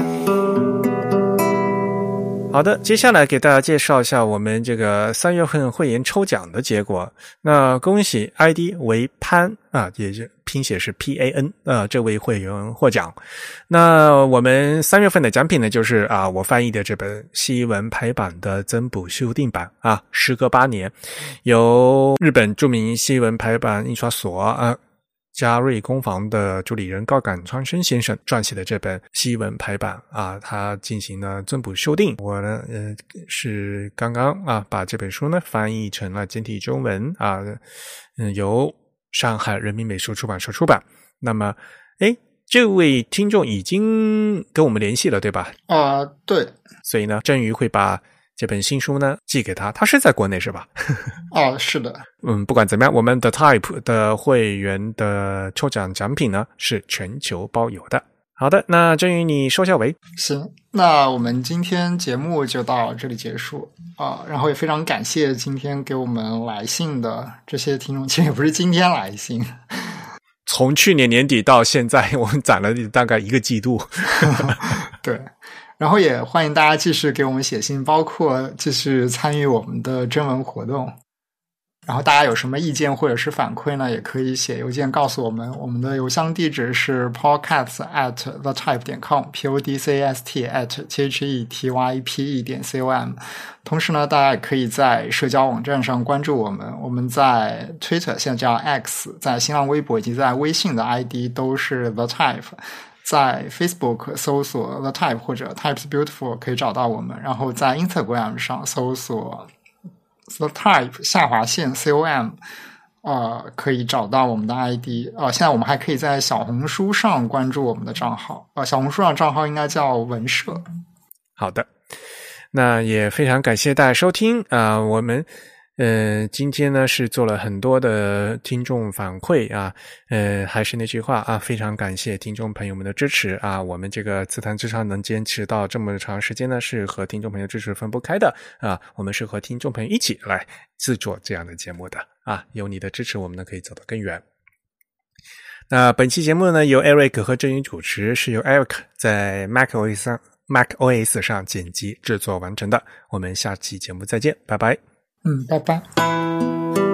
好的，接下来给大家介绍一下我们这个三月份会员抽奖的结果。那恭喜 I D 为潘啊，也是拼写是 P A N 啊，这位会员获奖。那我们三月份的奖品呢，就是啊，我翻译的这本西文排版的增补修订版啊，时隔八年，由日本著名西文排版印刷所啊。嘉瑞工坊的助理人高杆川生先生撰写的这本西文排版啊，他进行了增补修订。我呢，呃，是刚刚啊把这本书呢翻译成了简体中文啊，嗯，由上海人民美术出版社出版。那么，诶，这位听众已经跟我们联系了，对吧？ 啊、呃，对。 所以呢，振宇会把这本新书呢寄给他，他是在国内是吧？ 哦，是的。 嗯，不管怎么样，我们的 Type 的会员的抽奖奖品呢是全球包邮的。好的，那振宇你收下尾。 行，那我们今天节目就到这里结束啊、呃，然后也非常感谢今天给我们来信的这些听众，其实也不是今天来信， 从去年年底到现在，我们攒了大概一个季度。 对。然后也欢迎大家继续给我们写信，包括继续参与我们的征文活动。然后大家有什么意见或者是反馈呢，也可以写邮件告诉我们。我们的邮箱地址是 podcast at the type 点 com p o d c s t at t h e t y p e 点 com。同时呢，大家也可以在社交网站上关注我们。我们在 Twitter 现在叫 X， 在新浪微博以及在微信的 I D 都是 the type。在 Facebook 搜索 The Type 或者 Types Beautiful 可以找到我们，然后在 Instagram 上搜索 The Type 下划线 com 呃，可以找到我们的 I D。呃，现在我们还可以在小红书上关注我们的账号，呃，小红书上账号应该叫文社。 好的，那也非常感谢大家收听啊、呃，我们呃，今天呢是做了很多的听众反馈啊，呃，还是那句话啊，非常感谢听众朋友们的支持啊，我们这个自弹自唱能坚持到这么长时间呢，是和听众朋友支持分不开的啊，我们是和听众朋友一起来制作这样的节目的啊，有你的支持，我们呢可以走得更远。那本期节目呢由 Eric 和振宇主持，是由 Eric 在 macOS 上 macOS 上剪辑制作完成的。我们下期节目再见，拜拜。 嗯，拜拜。